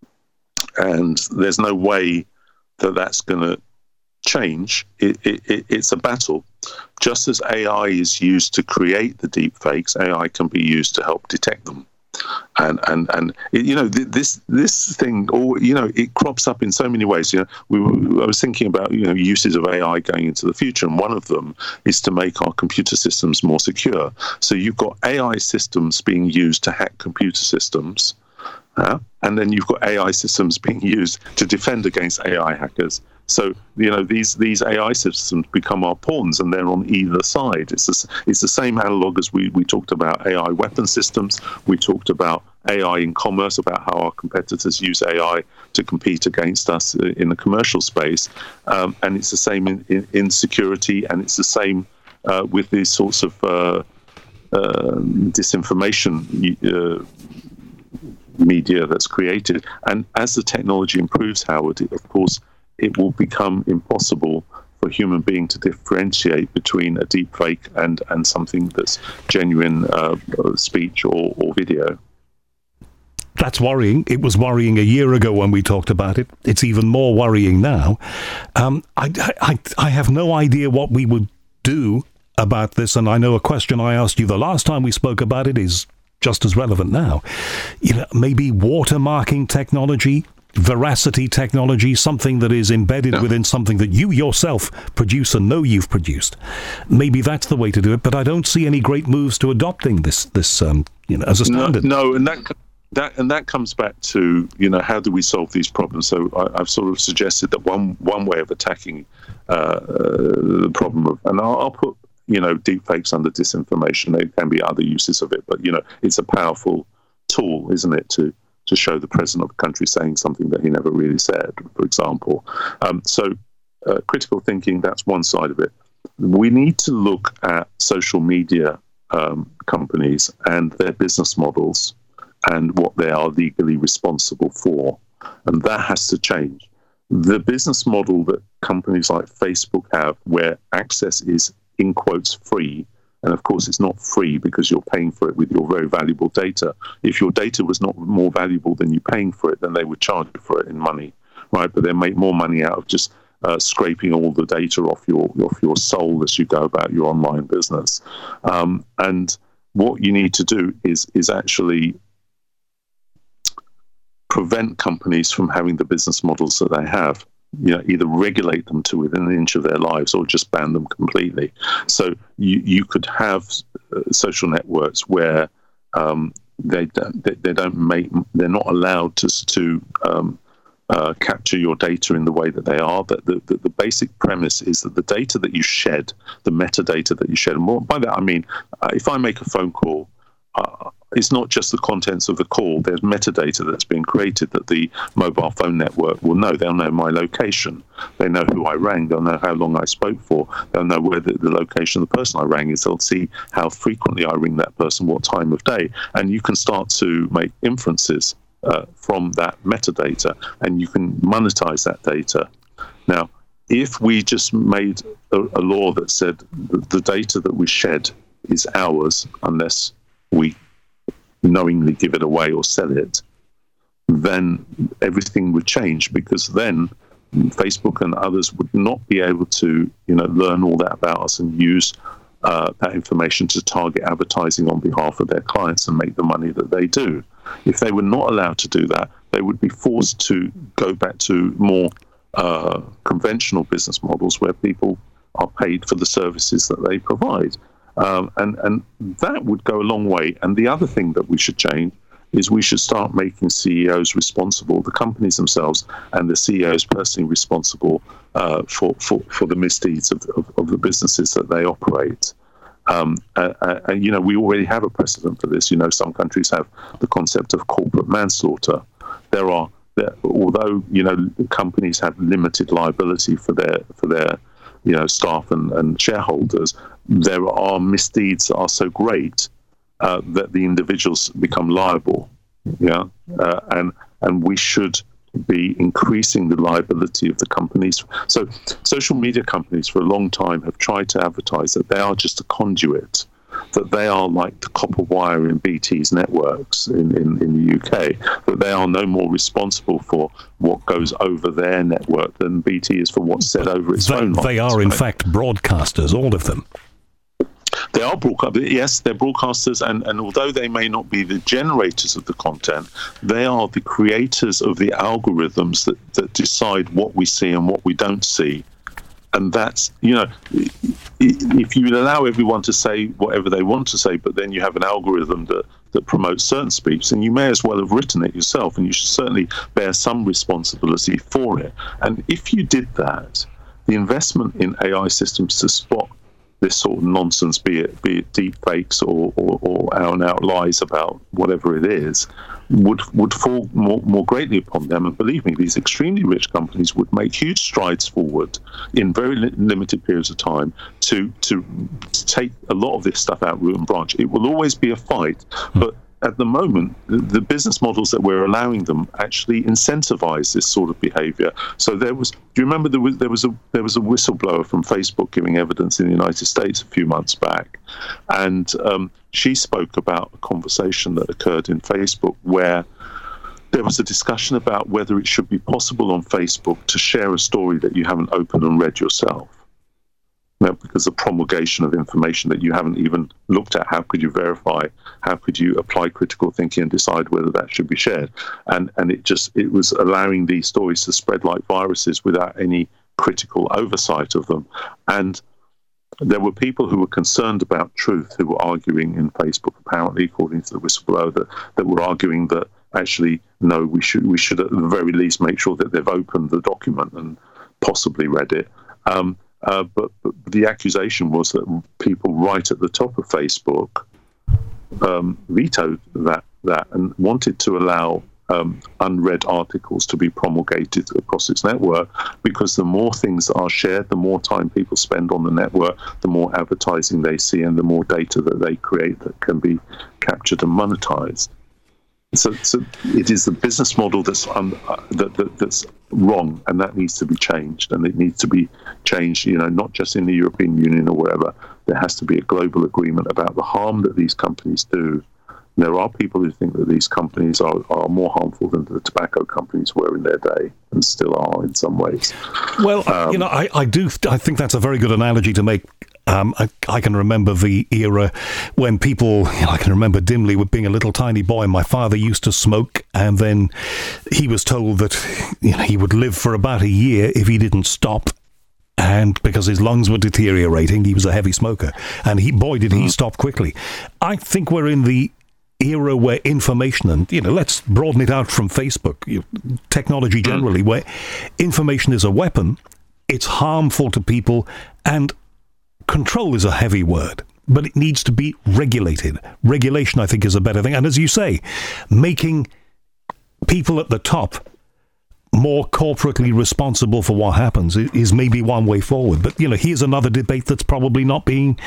And there's no way that that's going to change. It, it, it, it's a battle. Just as A I is used to create the deepfakes, A I can be used to help detect them. And and and it, you know this this thing, or you know, it crops up in so many ways. You know, we were, I was thinking about you know uses of A I going into the future, and one of them is to make our computer systems more secure. So you've got A I systems being used to hack computer systems, uh, and then you've got A I systems being used to defend against A I hackers. So you know these these A I systems become our pawns, and they're on either side. It's the, it's the same analog as we, we talked about A I weapon systems. We talked about A I in commerce, about how our competitors use A I to compete against us in the commercial space, um, and it's the same in, in, in security, and it's the same uh, with these sorts of uh, uh, disinformation uh, media that's created. And as the technology improves, Howard, it, of course, it will become impossible for a human being to differentiate between a deep fake and, and something that's genuine uh, speech or, or video. That's worrying. It was worrying a year ago when we talked about it. It's even more worrying now. Um, I, I, I have no idea what we would do about this, and I know a question I asked you the last time we spoke about it is just as relevant now. You know, maybe watermarking technology, veracity technology, something that is embedded yeah. within something that you yourself produce and know you've produced. Maybe that's the way to do it, but I don't see any great moves to adopting this, this um, you know, as a standard. No, no, and that that and that comes back to you know how do we solve these problems? So I, I've sort of suggested that one one way of attacking uh, the problem of, and I'll, I'll put you know deepfakes under disinformation. There can be other uses of it, but you know it's a powerful tool, isn't it, to to show the president of the country saying something that he never really said, for example. Um, so uh, critical thinking, that's one side of it. We need to look at social media um, companies and their business models and what they are legally responsible for. And that has to change. The business model that companies like Facebook have, where access is, in quotes, free, and of course, it's not free because you're paying for it with your very valuable data. If your data was not more valuable than you paying for it, then they would charge you for it in money, right? But they make more money out of just uh, scraping all the data off your off your soul as you go about your online business. Um, and what you need to do is is actually prevent companies from having the business models that they have. You know, either regulate them to within an inch of their lives or just ban them completely. So you, you could have uh, social networks where um, they don't they, they don't make they're not allowed to to um, uh, capture your data in the way that they are. That the, the the basic premise is that the data that you shed, the metadata that you shed, and more, by that I mean uh, if I make a phone call. Uh, It's not just the contents of the call. There's metadata that's been created that the mobile phone network will know. They'll know my location. They know who I rang. They'll know how long I spoke for. They'll know where the, the location of the person I rang is. They'll see how frequently I ring that person, what time of day. And you can start to make inferences uh, from that metadata, and you can monetize that data. Now, if we just made a, a law that said that the data that we shed is ours unless we knowingly give it away or sell it, then everything would change, because then Facebook and others would not be able to, you know, learn all that about us and use uh, that information to target advertising on behalf of their clients and make the money that they do. If they were not allowed to do that, they would be forced to go back to more uh, conventional business models where people are paid for the services that they provide. Um, and, and that would go a long way. And the other thing that we should change is we should start making C E Os responsible, the companies themselves, and the C E Os personally responsible uh, for, for, for the misdeeds of, of, of the businesses that they operate. Um, uh, uh, and, you know, we already have a precedent for this. You know, some countries have the concept of corporate manslaughter. There are, there, although, you know, companies have limited liability for their for their you know, staff and, and shareholders, there are misdeeds that are so great uh, that the individuals become liable. Yeah, uh, and and we should be increasing the liability of the companies. So, social media companies for a long time have tried to advertise that they are just a conduit, that they are like the copper wire in B T's networks in, in, in the U K, that they are no more responsible for what goes over their network than B T is for what's said over its they, phone lines. They are, in fact, broadcasters, all of them. They are broadcasters, yes, they're broadcasters, and, and although they may not be the generators of the content, they are the creators of the algorithms that, that decide what we see and what we don't see. And that's, you know, if you allow everyone to say whatever they want to say, but then you have an algorithm that, that promotes certain speech, then you may as well have written it yourself, and you should certainly bear some responsibility for it. And if you did that, the investment in A I systems to spot this sort of nonsense, be it be it deep fakes or, or, or out and out lies about whatever it is, would would fall more, more greatly upon them. And believe me, these extremely rich companies would make huge strides forward in very li- limited periods of time to, to to take a lot of this stuff out root and branch. It will always be a fight, but at the moment, the, the business models that we're allowing them actually incentivize this sort of behavior. So there was, do you remember there was there was a there was a whistleblower from Facebook giving evidence in the United States a few months back, and um, she spoke about a conversation that occurred in Facebook where there was a discussion about whether it should be possible on Facebook to share a story that you haven't opened and read yourself. Now, because of promulgation of information that you haven't even looked at, how could you verify? How could you apply critical thinking and decide whether that should be shared? And and it just it was allowing these stories to spread like viruses without any critical oversight of them. And there were people who were concerned about truth who were arguing in Facebook, apparently, according to the whistleblower, that, that were arguing that actually no, we should we should at the very least make sure that they've opened the document and possibly read it. Um, Uh, but, but the accusation was that people right at the top of Facebook um, vetoed that that and wanted to allow um, unread articles to be promulgated across its network, because the more things that are shared, the more time people spend on the network, the more advertising they see, and the more data that they create that can be captured and monetized. So, so it is the business model that's um, uh, that, that that's wrong, and that needs to be changed. And it needs to be changed, you know, not just in the European Union or wherever. There has to be a global agreement about the harm that these companies do. There are people who think that these companies are, are more harmful than the tobacco companies were in their day, and still are in some ways. Well, um, you know, I, I do. I think that's a very good analogy to make. Um, I, I can remember the era when people, you know, I can remember dimly with being a little tiny boy, my father used to smoke, and then he was told that, you know, he would live for about a year if he didn't stop. And because his lungs were deteriorating, he was a heavy smoker. And he, boy, did he stop quickly. I think we're in the era where information, and, you know, let's broaden it out from Facebook, you know, technology generally, where information is a weapon, it's harmful to people, and control is a heavy word, but it needs to be regulated. Regulation, I think, is a better thing. And as you say, making people at the top more corporately responsible for what happens is maybe one way forward. But, you know, here's another debate that's probably not being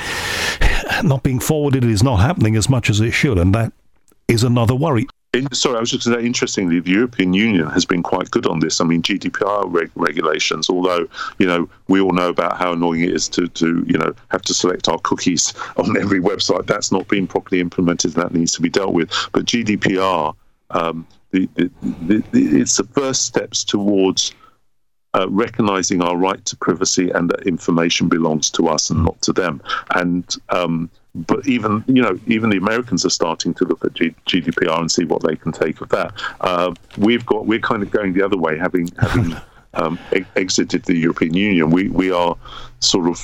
not being forwarded. It is not happening as much as it should, and that is another worry. In, sorry, I was just going to say, interestingly, the European Union has been quite good on this. I mean, G D P R reg- regulations, although, you know, we all know about how annoying it is to, to, you know, have to select our cookies on every website. That's not been properly implemented, and that needs to be dealt with. But G D P R, um, the, the, the, the, it's the first steps towards uh, recognizing our right to privacy, and that information belongs to us and not to them. And um But even, you know, even the Americans are starting to look at G- GDPR and see what they can take of that. Uh, we've got, we're kind of going the other way, having having um, e- exited the European Union. We we are sort of,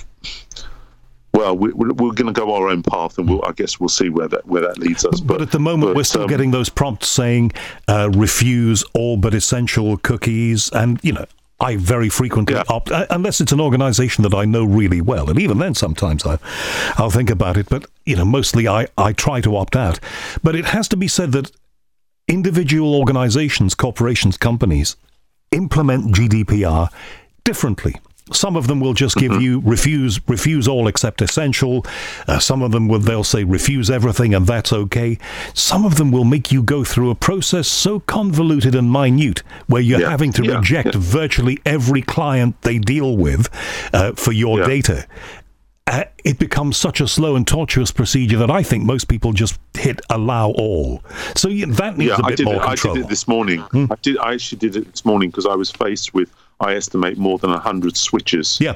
well, we, we're, we're going to go our own path, and we'll, I guess we'll see where that where that leads us. But, but at the moment, but, we're still um, getting those prompts saying uh, refuse all but essential cookies, and, you know, I very frequently yeah. opt, unless it's an organization that I know really well, and even then sometimes I, I'll think about it, but, you know, mostly I, I try to opt out. But it has to be said that individual organizations, corporations, companies implement G D P R differently. Some of them will just give mm-hmm. you refuse refuse all except essential. Uh, some of them will they'll say refuse everything, and that's okay. Some of them will make you go through a process so convoluted and minute where you're yeah. having to yeah. reject yeah. virtually every client they deal with uh, for your yeah. data. Uh, it becomes such a slow and tortuous procedure that I think most people just hit allow all. So yeah, that needs yeah, a bit I did more it, control. I did it this morning. Hmm? I did. I actually did it this morning because I was faced with, I estimate, more than one hundred switches yeah.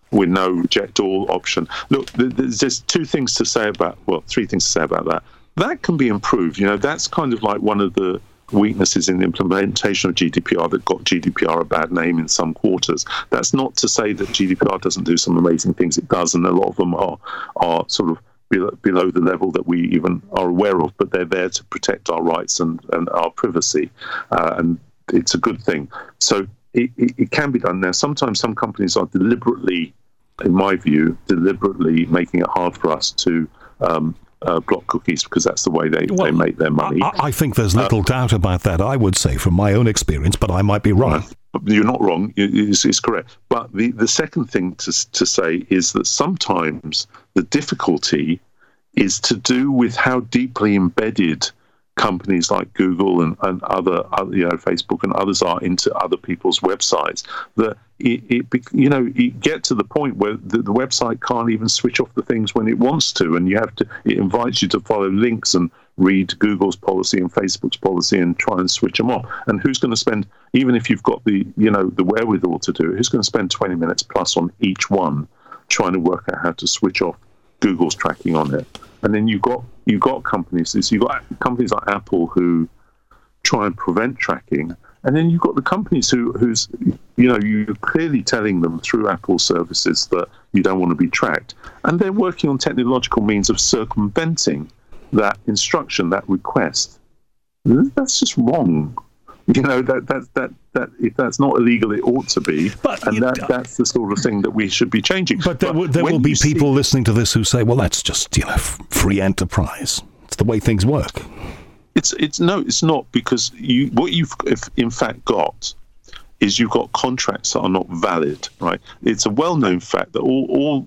with no reject all option. Look, there's just two things to say about, well, three things to say about that. That can be improved. You know, that's kind of like one of the weaknesses in the implementation of G D P R that got G D P R a bad name in some quarters. That's not to say that G D P R doesn't do some amazing things. It does, and a lot of them are are sort of below, below the level that we even are aware of, but they're there to protect our rights and, and our privacy, uh, and it's a good thing. So it, it, it can be done. Now, sometimes some companies are deliberately, in my view, deliberately making it hard for us to um, Uh, block cookies because that's the way they, well, they make their money. I, I think there's little uh, doubt about that, I would say, from my own experience, but I might be wrong. You're not wrong. It's, it's correct. But the, the second thing to, to say is that sometimes the difficulty is to do with how deeply embedded companies like Google and, and other, other, you know, Facebook and others are into other people's websites, that it, it you know, you get to the point where the, the website can't even switch off the things when it wants to, and you have to, it invites you to follow links and read Google's policy and Facebook's policy and try and switch them off. And who's going to spend, even if you've got the, you know, the wherewithal to do it, who's going to spend twenty minutes plus on each one trying to work out how to switch off Google's tracking on it? And then you've got you've got companies, you've got companies like Apple who try and prevent tracking, and then you've got the companies who who's you know you're clearly telling them through Apple services that you don't want to be tracked, and they're working on technological means of circumventing that instruction, that request. That's just wrong. You know, that that that that if that's not illegal, it ought to be, but and that, that's the sort of thing that we should be changing. But there, but there will be people see, listening to this who say, "Well, that's just, you know, free enterprise. It's the way things work." It's it's no, it's not, because you what you've in fact got is you've got contracts that are not valid, right? It's a well-known fact that all all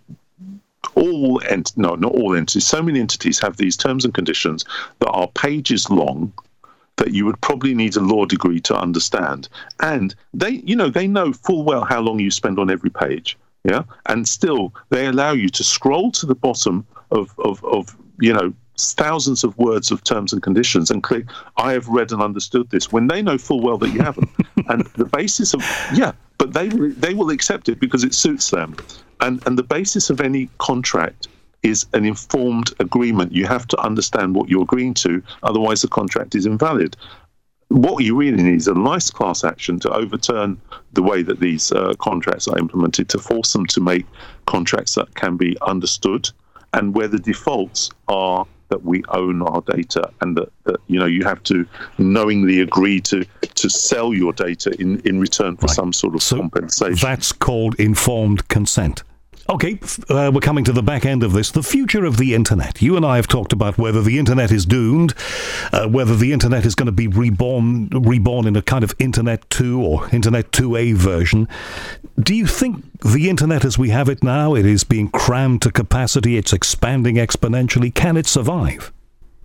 all ent- no, not all entities. So many entities have these terms and conditions that are pages long, that you would probably need a law degree to understand. And they, you know, they know full well how long you spend on every page, yeah? And still, they allow you to scroll to the bottom of, of, of you know, thousands of words of terms and conditions and click, I have read and understood this, when they know full well that you haven't. And the basis of, yeah, but they they will accept it because it suits them. And and the basis of any contract is an informed agreement. You have to understand what you're agreeing to, otherwise the contract is invalid. What you really need is a nice class action to overturn the way that these uh, contracts are implemented, to force them to make contracts that can be understood, and where the defaults are that we own our data, and that, that you know you have to knowingly agree to to sell your data in, in return for right. some sort of so compensation. That's called informed consent. Okay, uh, we're coming to the back end of this. The future of the internet. You and I have talked about whether the internet is doomed, uh, whether the internet is going to be reborn, reborn in a kind of Internet two or Internet two A version. Do you think the internet as we have it now, it is being crammed to capacity, it's expanding exponentially? Can it survive?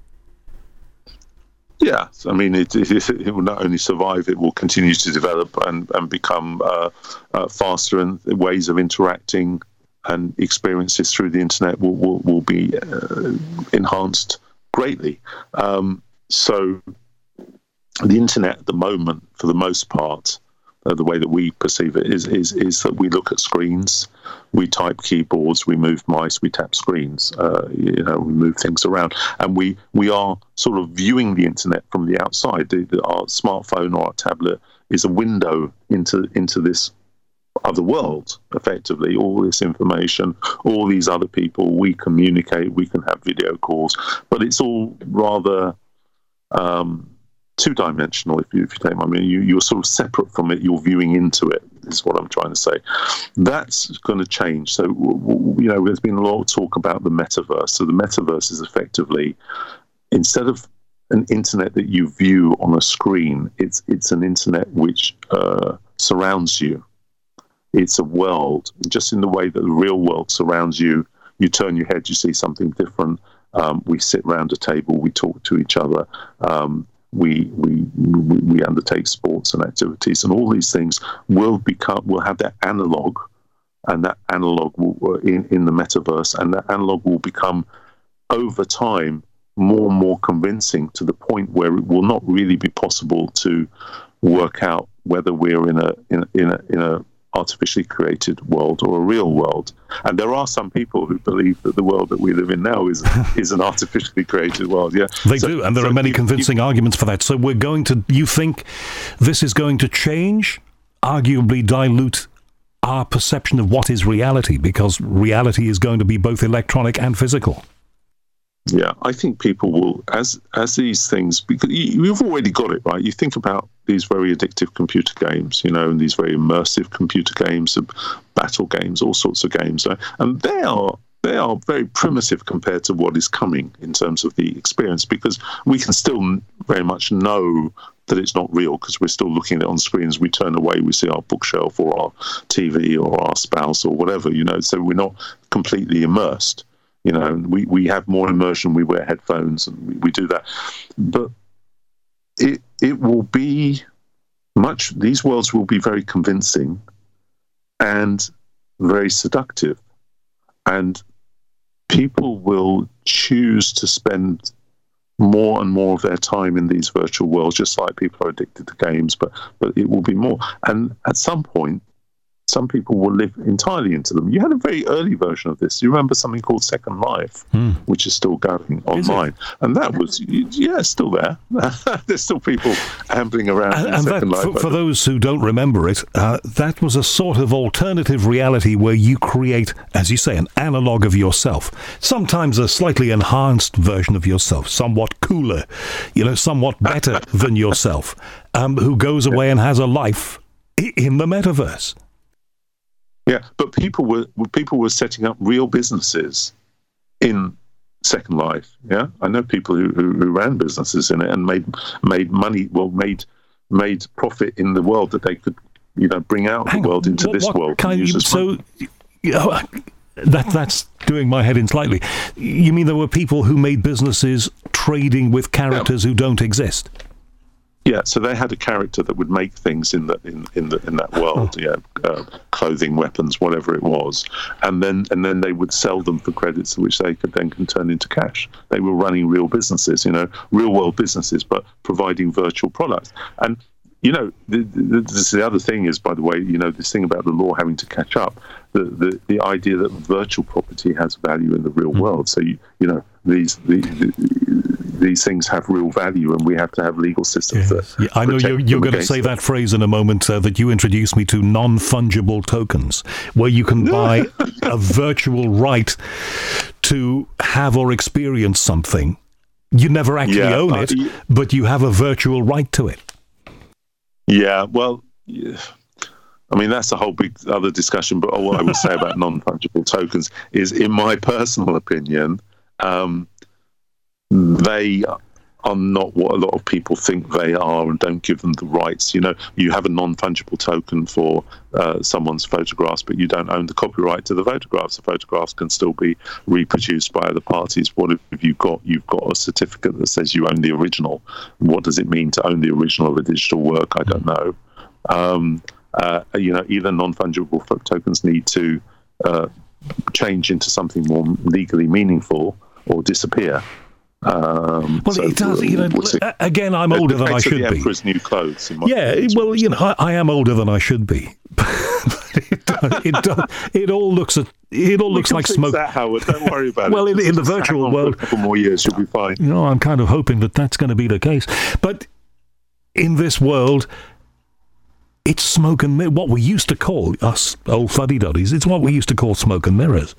Yeah, I mean, it, it, it will not only survive, it will continue to develop and, and become uh, uh, faster, and ways of interacting and experiences through the internet will will, will be uh, enhanced greatly. Um, so the internet at the moment, for the most part, uh, the way that we perceive it is, is is that we look at screens, we type keyboards, we move mice, we tap screens, uh, you know, we move things around, and we, we are sort of viewing the internet from the outside. The, the, our smartphone or our tablet is a window into into this other world, effectively. All this information, all these other people, we communicate, we can have video calls, but it's all rather um, two-dimensional, if you, if you take my meaning. You, you're sort of separate from it, you're viewing into it, is what I'm trying to say. That's going to change. So, you know, there's been a lot of talk about the metaverse. So the metaverse is effectively, instead of an internet that you view on a screen, it's it's an internet which uh, surrounds you. It's a world, just in the way that the real world surrounds you. You turn your head, you see something different. Um, we sit around a table, we talk to each other. Um, we, we we we undertake sports and activities, and all these things will become will have that analog, and that analog will in in the metaverse, and that analog will become over time more and more convincing, to the point where it will not really be possible to work out whether we're in a in a, in a, in a artificially created world or a real world. And there are some people who believe that the world that we live in now is is an artificially created world. Yeah, they so, do, and there so are many you, convincing you, arguments for that. So we're going to. You think this is going to change, arguably dilute our perception of what is reality, because reality is going to be both electronic and physical. Yeah, I think people will, as as these things, because you, you've already got it, right? You think about these very addictive computer games, you know, and these very immersive computer games, battle games, all sorts of games, right? And they are they are very primitive compared to what is coming in terms of the experience, because we can still very much know that it's not real because we're still looking at it on screens. We turn away, we see our bookshelf or our T V or our spouse or whatever, you know, so we're not completely immersed. You know, we, we have more immersion, we wear headphones and we, we do that. But it it will be much, these worlds will be very convincing and very seductive. And people will choose to spend more and more of their time in these virtual worlds, just like people are addicted to games, but but it will be more. And at some point, some people will live entirely into them. You had a very early version of this. You remember something called Second Life, mm. which is still going online. And that was, yeah, it's still there. There's still people ambling around and, in and Second that, Life. For, for those who don't remember it, uh, that was a sort of alternative reality where you create, as you say, an analogue of yourself. Sometimes a slightly enhanced version of yourself, somewhat cooler, you know, somewhat better than yourself, um, who goes away and has a life in the metaverse. Yeah, but people were people were setting up real businesses in Second Life. Yeah, I know people who, who, who ran businesses in it and made made money. Well, made made profit in the world that they could, you know, bring out Hang the world on, into what, this what world. Kind you, so, you know, that that's doing my head in slightly. You mean there were people who made businesses trading with characters yeah. who don't exist? Yeah, so they had a character that would make things in the in in, the, in that world, oh. yeah, uh, clothing, weapons, whatever it was, and then and then they would sell them for credits, which they could then can turn into cash. They were running real businesses, you know, real world businesses, but providing virtual products. And you know, the, the, this, the other thing is, by the way, you know, this thing about the law having to catch up. The the, the idea that virtual property has value in the real mm. world. So you you know these the, the, these things have real value, and we have to have legal systems. Yes. That yeah, I know you're, you're going to say them. that phrase in a moment uh, that you introduced me to, non-fungible tokens, where you can buy a virtual right to have or experience something. You never actually yeah, own it, uh, but you have a virtual right to it. Yeah, well, yeah. I mean, that's a whole big other discussion, but what I would say about non-fungible tokens is, in my personal opinion, um, they are not what a lot of people think they are, and don't give them the rights. You know, you have a non-fungible token for uh, someone's photographs, but you don't own the copyright to the photographs. The photographs can still be reproduced by other parties. What have you got? You've got a certificate that says you own the original. What does it mean to own the original of a digital work? I don't know. Um, uh, you know, either non-fungible tokens need to uh, change into something more legally meaningful or disappear. Um, well, so it does. You know, we'll again, I'm older than I should the be. Emperor's new clothes. Yeah, well, you know, I, I am older than I should be. it, does, it, does, it all looks at, it all we looks like smoke. That, Howard. Don't worry about well, it. Well, in, in the virtual world, for a couple more years, you'll be fine. You know, I'm kind of hoping that that's going to be the case. But in this world, it's smoke and mirrors. What we used to call, us old fuddy-duddies, it's what we used to call smoke and mirrors.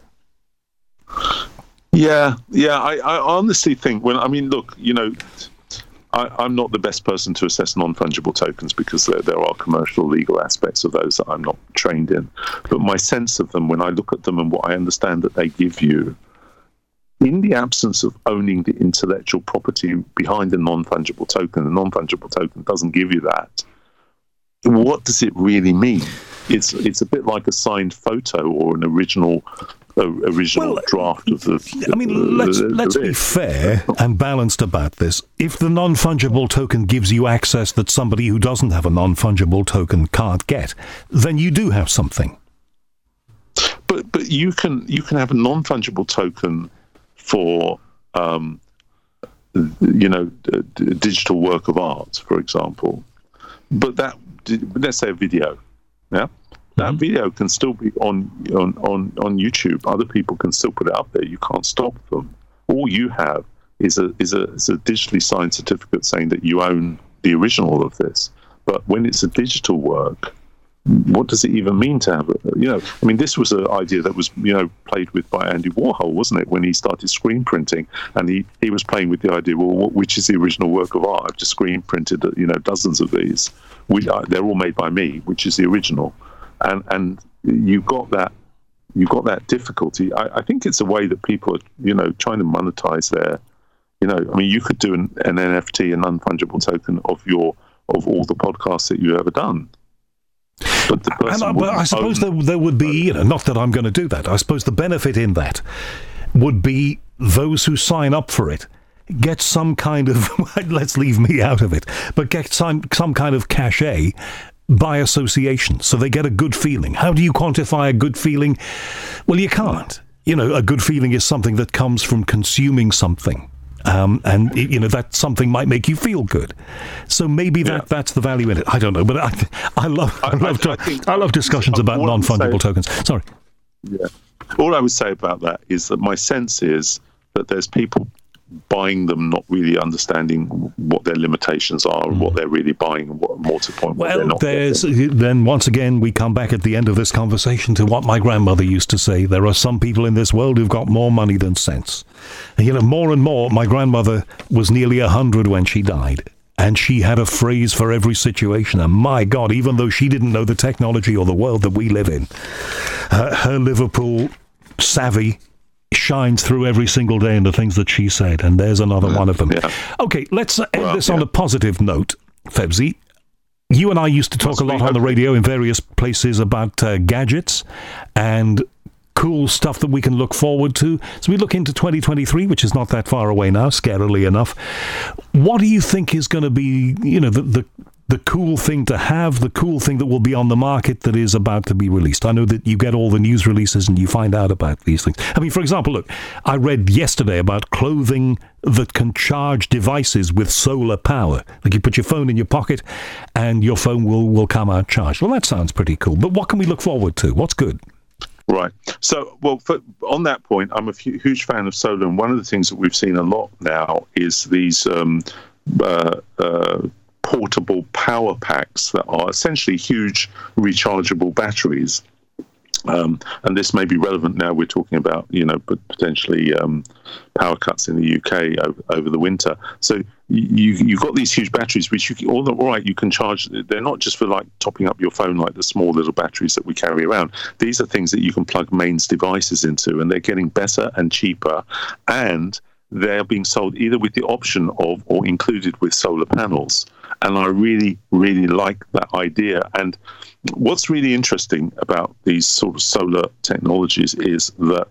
Yeah, yeah. I, I honestly think when I mean, look, you know, I, I'm not the best person to assess non-fungible tokens because there, there are commercial, legal aspects of those that I'm not trained in. But my sense of them, when I look at them and what I understand that they give you, in the absence of owning the intellectual property behind a non-fungible token, a non-fungible token doesn't give you that. What does it really mean? It's it's a bit like a signed photo or an original. original well, draft of the... I mean, let's, let's be fair and balanced about this. If the non-fungible token gives you access that somebody who doesn't have a non-fungible token can't get, then you do have something. But but you can you can have a non-fungible token for, um, you know, a, a digital work of art, for example. But that, let's say a video, yeah? That video can still be on, on, on, on YouTube. Other people can still put it up there. You can't stop them. All you have is a is a, is a digitally signed certificate saying that you own the original of this. But when it's a digital work, what does it even mean to have it? You know, I mean, this was an idea that was, you know, played with by Andy Warhol, wasn't it? When he started screen printing, and he, he was playing with the idea, well, which is the original work of art? I've just screen printed, you know, dozens of these. We, uh, they're all made by me, which is the original. And and you've got that you've got that difficulty. I, I think it's a way that people are, you know, trying to monetize their, you know, I mean, you could do an, an N F T, a non-fungible token of your of all the podcasts that you've ever done. But the person and, but I suppose there, there would be, you know, not that I'm going to do that. I suppose the benefit in that would be those who sign up for it get some kind of, let's leave me out of it, but get some some kind of cachet by association, so they get a good feeling. How do you quantify a good feeling? Well, you can't. You know, a good feeling is something that comes from consuming something. Um, and, you know, that something might make you feel good. So maybe that, yeah. that's the value in it. I don't know, but I, I love I, I love, I, I, think, I love discussions about non-fungible say, tokens. Sorry. Yeah. All I would say about that is that my sense is that there's people buying them, not really understanding what their limitations are and what they're really buying, and what, more to the point, well, they're not there's getting. Then once again we come back at the end of this conversation to what my grandmother used to say: there are some people in this world who've got more money than sense. And, you know, more and more. My grandmother was nearly a hundred when she died, and she had a phrase for every situation. And my God, even though she didn't know the technology or the world that we live in, her, her Liverpool savvy shines through every single day in the things that she said, and there's another yeah, one of them. Yeah. Okay, let's end well, this yeah. on a positive note, Febsy. You and I used to talk Must a lot on the radio in various places about uh, gadgets and cool stuff that we can look forward to. So we look into twenty twenty-three, which is not that far away now, scarily enough. What do you think is going to be, you know, the, the the cool thing to have, the cool thing that will be on the market that is about to be released? I know that you get all the news releases and you find out about these things. I mean, for example, look, I read yesterday about clothing that can charge devices with solar power. Like you put your phone in your pocket and your phone will, will come out charged. Well, that sounds pretty cool. But what can we look forward to? What's good? Right. So, well, for, on that point, I'm a huge fan of solar. And one of the things that we've seen a lot now is these um, uh, uh, portable power packs that are essentially huge rechargeable batteries. Um, and this may be relevant now. We're talking about, you know, potentially um, power cuts in the U K over, over the winter. So you, you've got these huge batteries, which you can, all, all right, you can charge. They're not just for like topping up your phone, like the small little batteries that we carry around. These are things that you can plug mains devices into, and they're getting better and cheaper. And they're being sold either with the option of or included with solar panels. And I really, really like that idea. And what's really interesting about these sort of solar technologies is that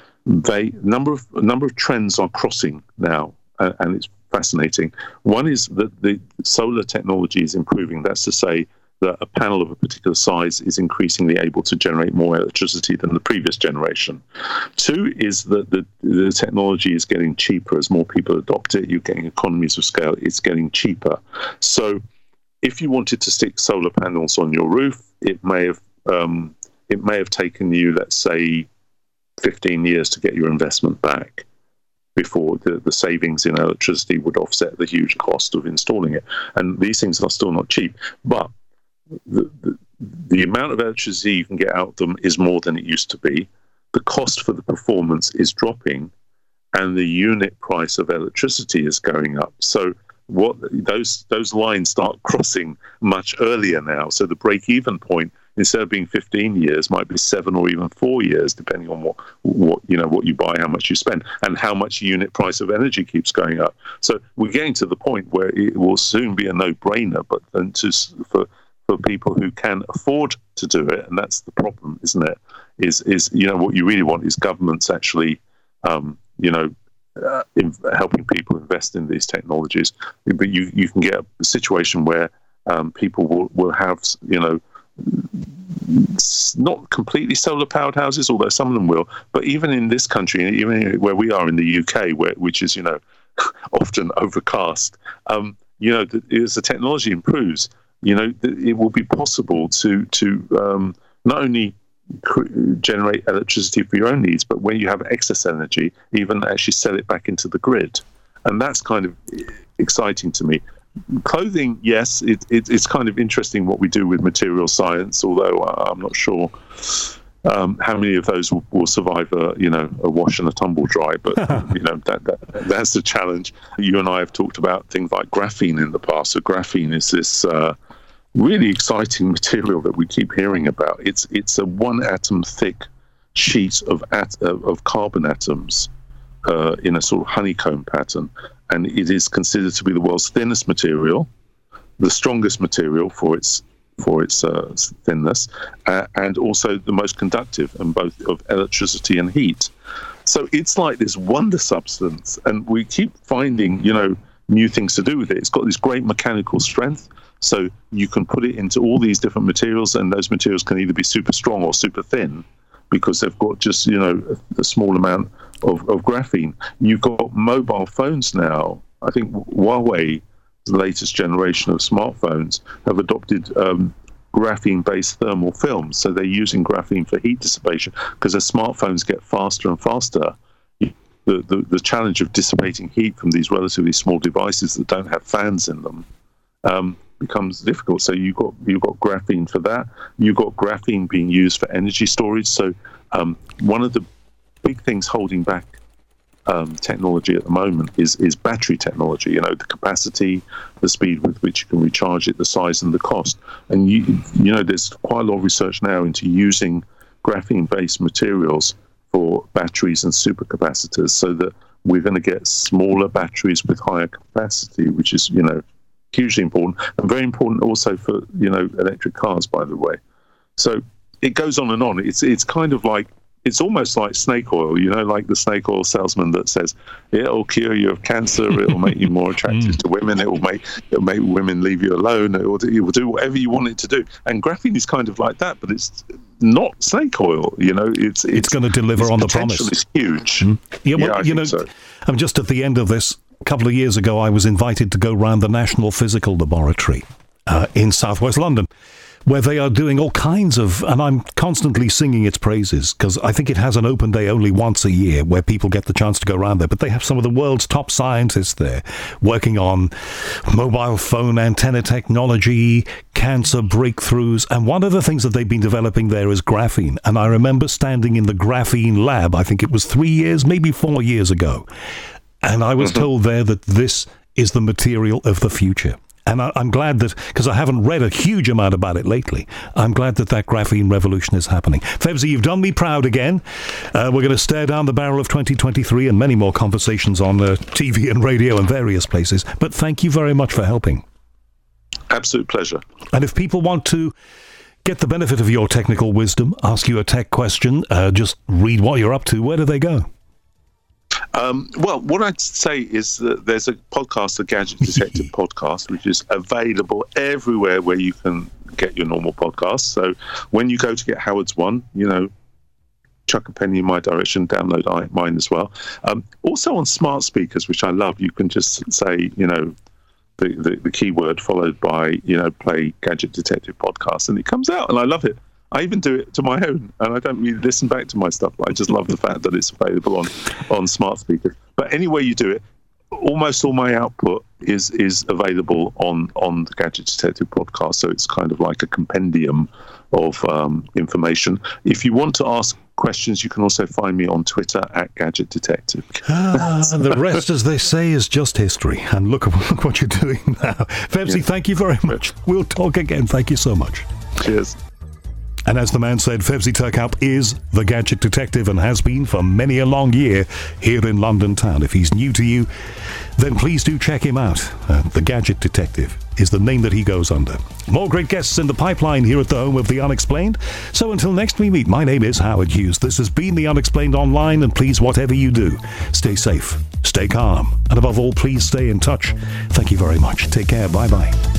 they number of number of trends are crossing now, uh, and it's fascinating. One is that the solar technology is improving. That's to say that a panel of a particular size is increasingly able to generate more electricity than the previous generation. Two is that the, the technology is getting cheaper as more people adopt it. You're getting economies of scale. It's getting cheaper. So if you wanted to stick solar panels on your roof, it may have um, it may have taken you, let's say, fifteen years to get your investment back before the, the savings in electricity would offset the huge cost of installing it. And these things are still not cheap. But The, the, the amount of electricity you can get out of them is more than it used to be. The cost for the performance is dropping, and the unit price of electricity is going up. So what those those lines start crossing much earlier now. So the break-even point, instead of being fifteen years, might be seven or even four years, depending on what what you know what you buy, how much you spend, and how much the unit price of energy keeps going up. So we're getting to the point where it will soon be a no-brainer, but then to for for people who can afford to do it, and that's the problem, isn't it? Is is you know what you really want is governments actually, um, you know, uh, in, helping people invest in these technologies. But you you can get a situation where um, people will will have you know not completely solar powered houses, although some of them will. But even in this country, even where we are in the U K, where which is you know often overcast, um, you know, as the technology improves, you know, it will be possible to to um, not only generate electricity for your own needs, but when you have excess energy, even actually sell it back into the grid. And that's kind of exciting to me. Clothing, yes, it, it, it's kind of interesting what we do with material science, although I'm not sure um, how many of those will, will survive a, you know, a wash and a tumble dry, but you know, that, that that's the challenge. You and I have talked about things like graphene in the past. So graphene is this uh, really exciting material that we keep hearing about. It's it's a one atom thick sheet of at, of carbon atoms uh, in a sort of honeycomb pattern, and it is considered to be the world's thinnest material, the strongest material for its for its uh, thinness, uh, and also the most conductive in both of electricity and heat. So it's like this wonder substance, and we keep finding, you know, new things to do with it. It's got this great mechanical strength, so you can put it into all these different materials, and those materials can either be super strong or super thin because they've got just, you know, a, a small amount of, of graphene. You've got mobile phones now. I think Huawei, the latest generation of smartphones, have adopted um, graphene-based thermal films. So they're using graphene for heat dissipation, because as smartphones get faster and faster, the, the, the challenge of dissipating heat from these relatively small devices that don't have fans in them um, becomes difficult. So you've got, you've got graphene for that. You've got graphene being used for energy storage. So um, one of the big things holding back Um, technology at the moment is is battery technology. You know, the capacity, the speed with which you can recharge it, the size and the cost. And you you know, there's quite a lot of research now into using graphene-based materials for batteries and supercapacitors, so that we're going to get smaller batteries with higher capacity, which is, you know, hugely important, and very important also for, you know, electric cars, by the way. So it goes on and on. It's it's kind of like, it's almost like snake oil, you know, like the snake oil salesman that says it'll cure you of cancer, it'll make you more attractive to women, it will make it'll make women leave you alone, it will, do, it will do whatever you want it to do. And graphene is kind of like that, but it's not snake oil, you know. It's it's, it's going to deliver on the promise. It's huge. Mm. Yeah, well, yeah, I you know, so. I'm just at the end of this. A couple of years ago, I was invited to go round the National Physical Laboratory uh, in southwest London, where they are doing all kinds of, and I'm constantly singing its praises, because I think it has an open day only once a year where people get the chance to go around there. But they have some of the world's top scientists there working on mobile phone antenna technology, cancer breakthroughs. And one of the things that they've been developing there is graphene. And I remember standing in the graphene lab, I think it was three years, maybe four years ago. And I was mm-hmm. told there that this is the material of the future. And I, I'm glad that, because I haven't read a huge amount about it lately, I'm glad that that graphene revolution is happening. Febsy, you've done me proud again. Uh, we're going to stare down the barrel of twenty twenty-three and many more conversations on uh, T V and radio and various places. But thank you very much for helping. Absolute pleasure. And if people want to get the benefit of your technical wisdom, ask you a tech question, uh, just read what you're up to, where do they go? Um, well, what I'd say is that there's a podcast, the Gadget Detective podcast, which is available everywhere where you can get your normal podcasts. So when you go to get Howard's One, you know, chuck a penny in my direction, download I, mine as well. Um, also on smart speakers, which I love, you can just say, you know, the, the, the keyword followed by, you know, play Gadget Detective podcast, and it comes out, and I love it. I even do it to my own, and I don't really listen back to my stuff. I just love the fact that it's available on, on smart speakers. But anyway you do it, almost all my output is is available on, on the Gadget Detective podcast, so it's kind of like a compendium of um, information. If you want to ask questions, you can also find me on Twitter at Gadget Detective. Ah, the rest, as they say, is just history. And look at look what you're doing now. Febsy, yeah. Thank you very much. We'll talk again. Thank you so much. Cheers. And as the man said, Febsy Turkaup is the Gadget Detective and has been for many a long year here in London town. If he's new to you, then please do check him out. Uh, the Gadget Detective is the name that he goes under. More great guests in the pipeline here at the home of The Unexplained. So until next we meet, my name is Howard Hughes. This has been The Unexplained Online, and please, whatever you do, stay safe, stay calm, and above all, please stay in touch. Thank you very much. Take care. Bye-bye.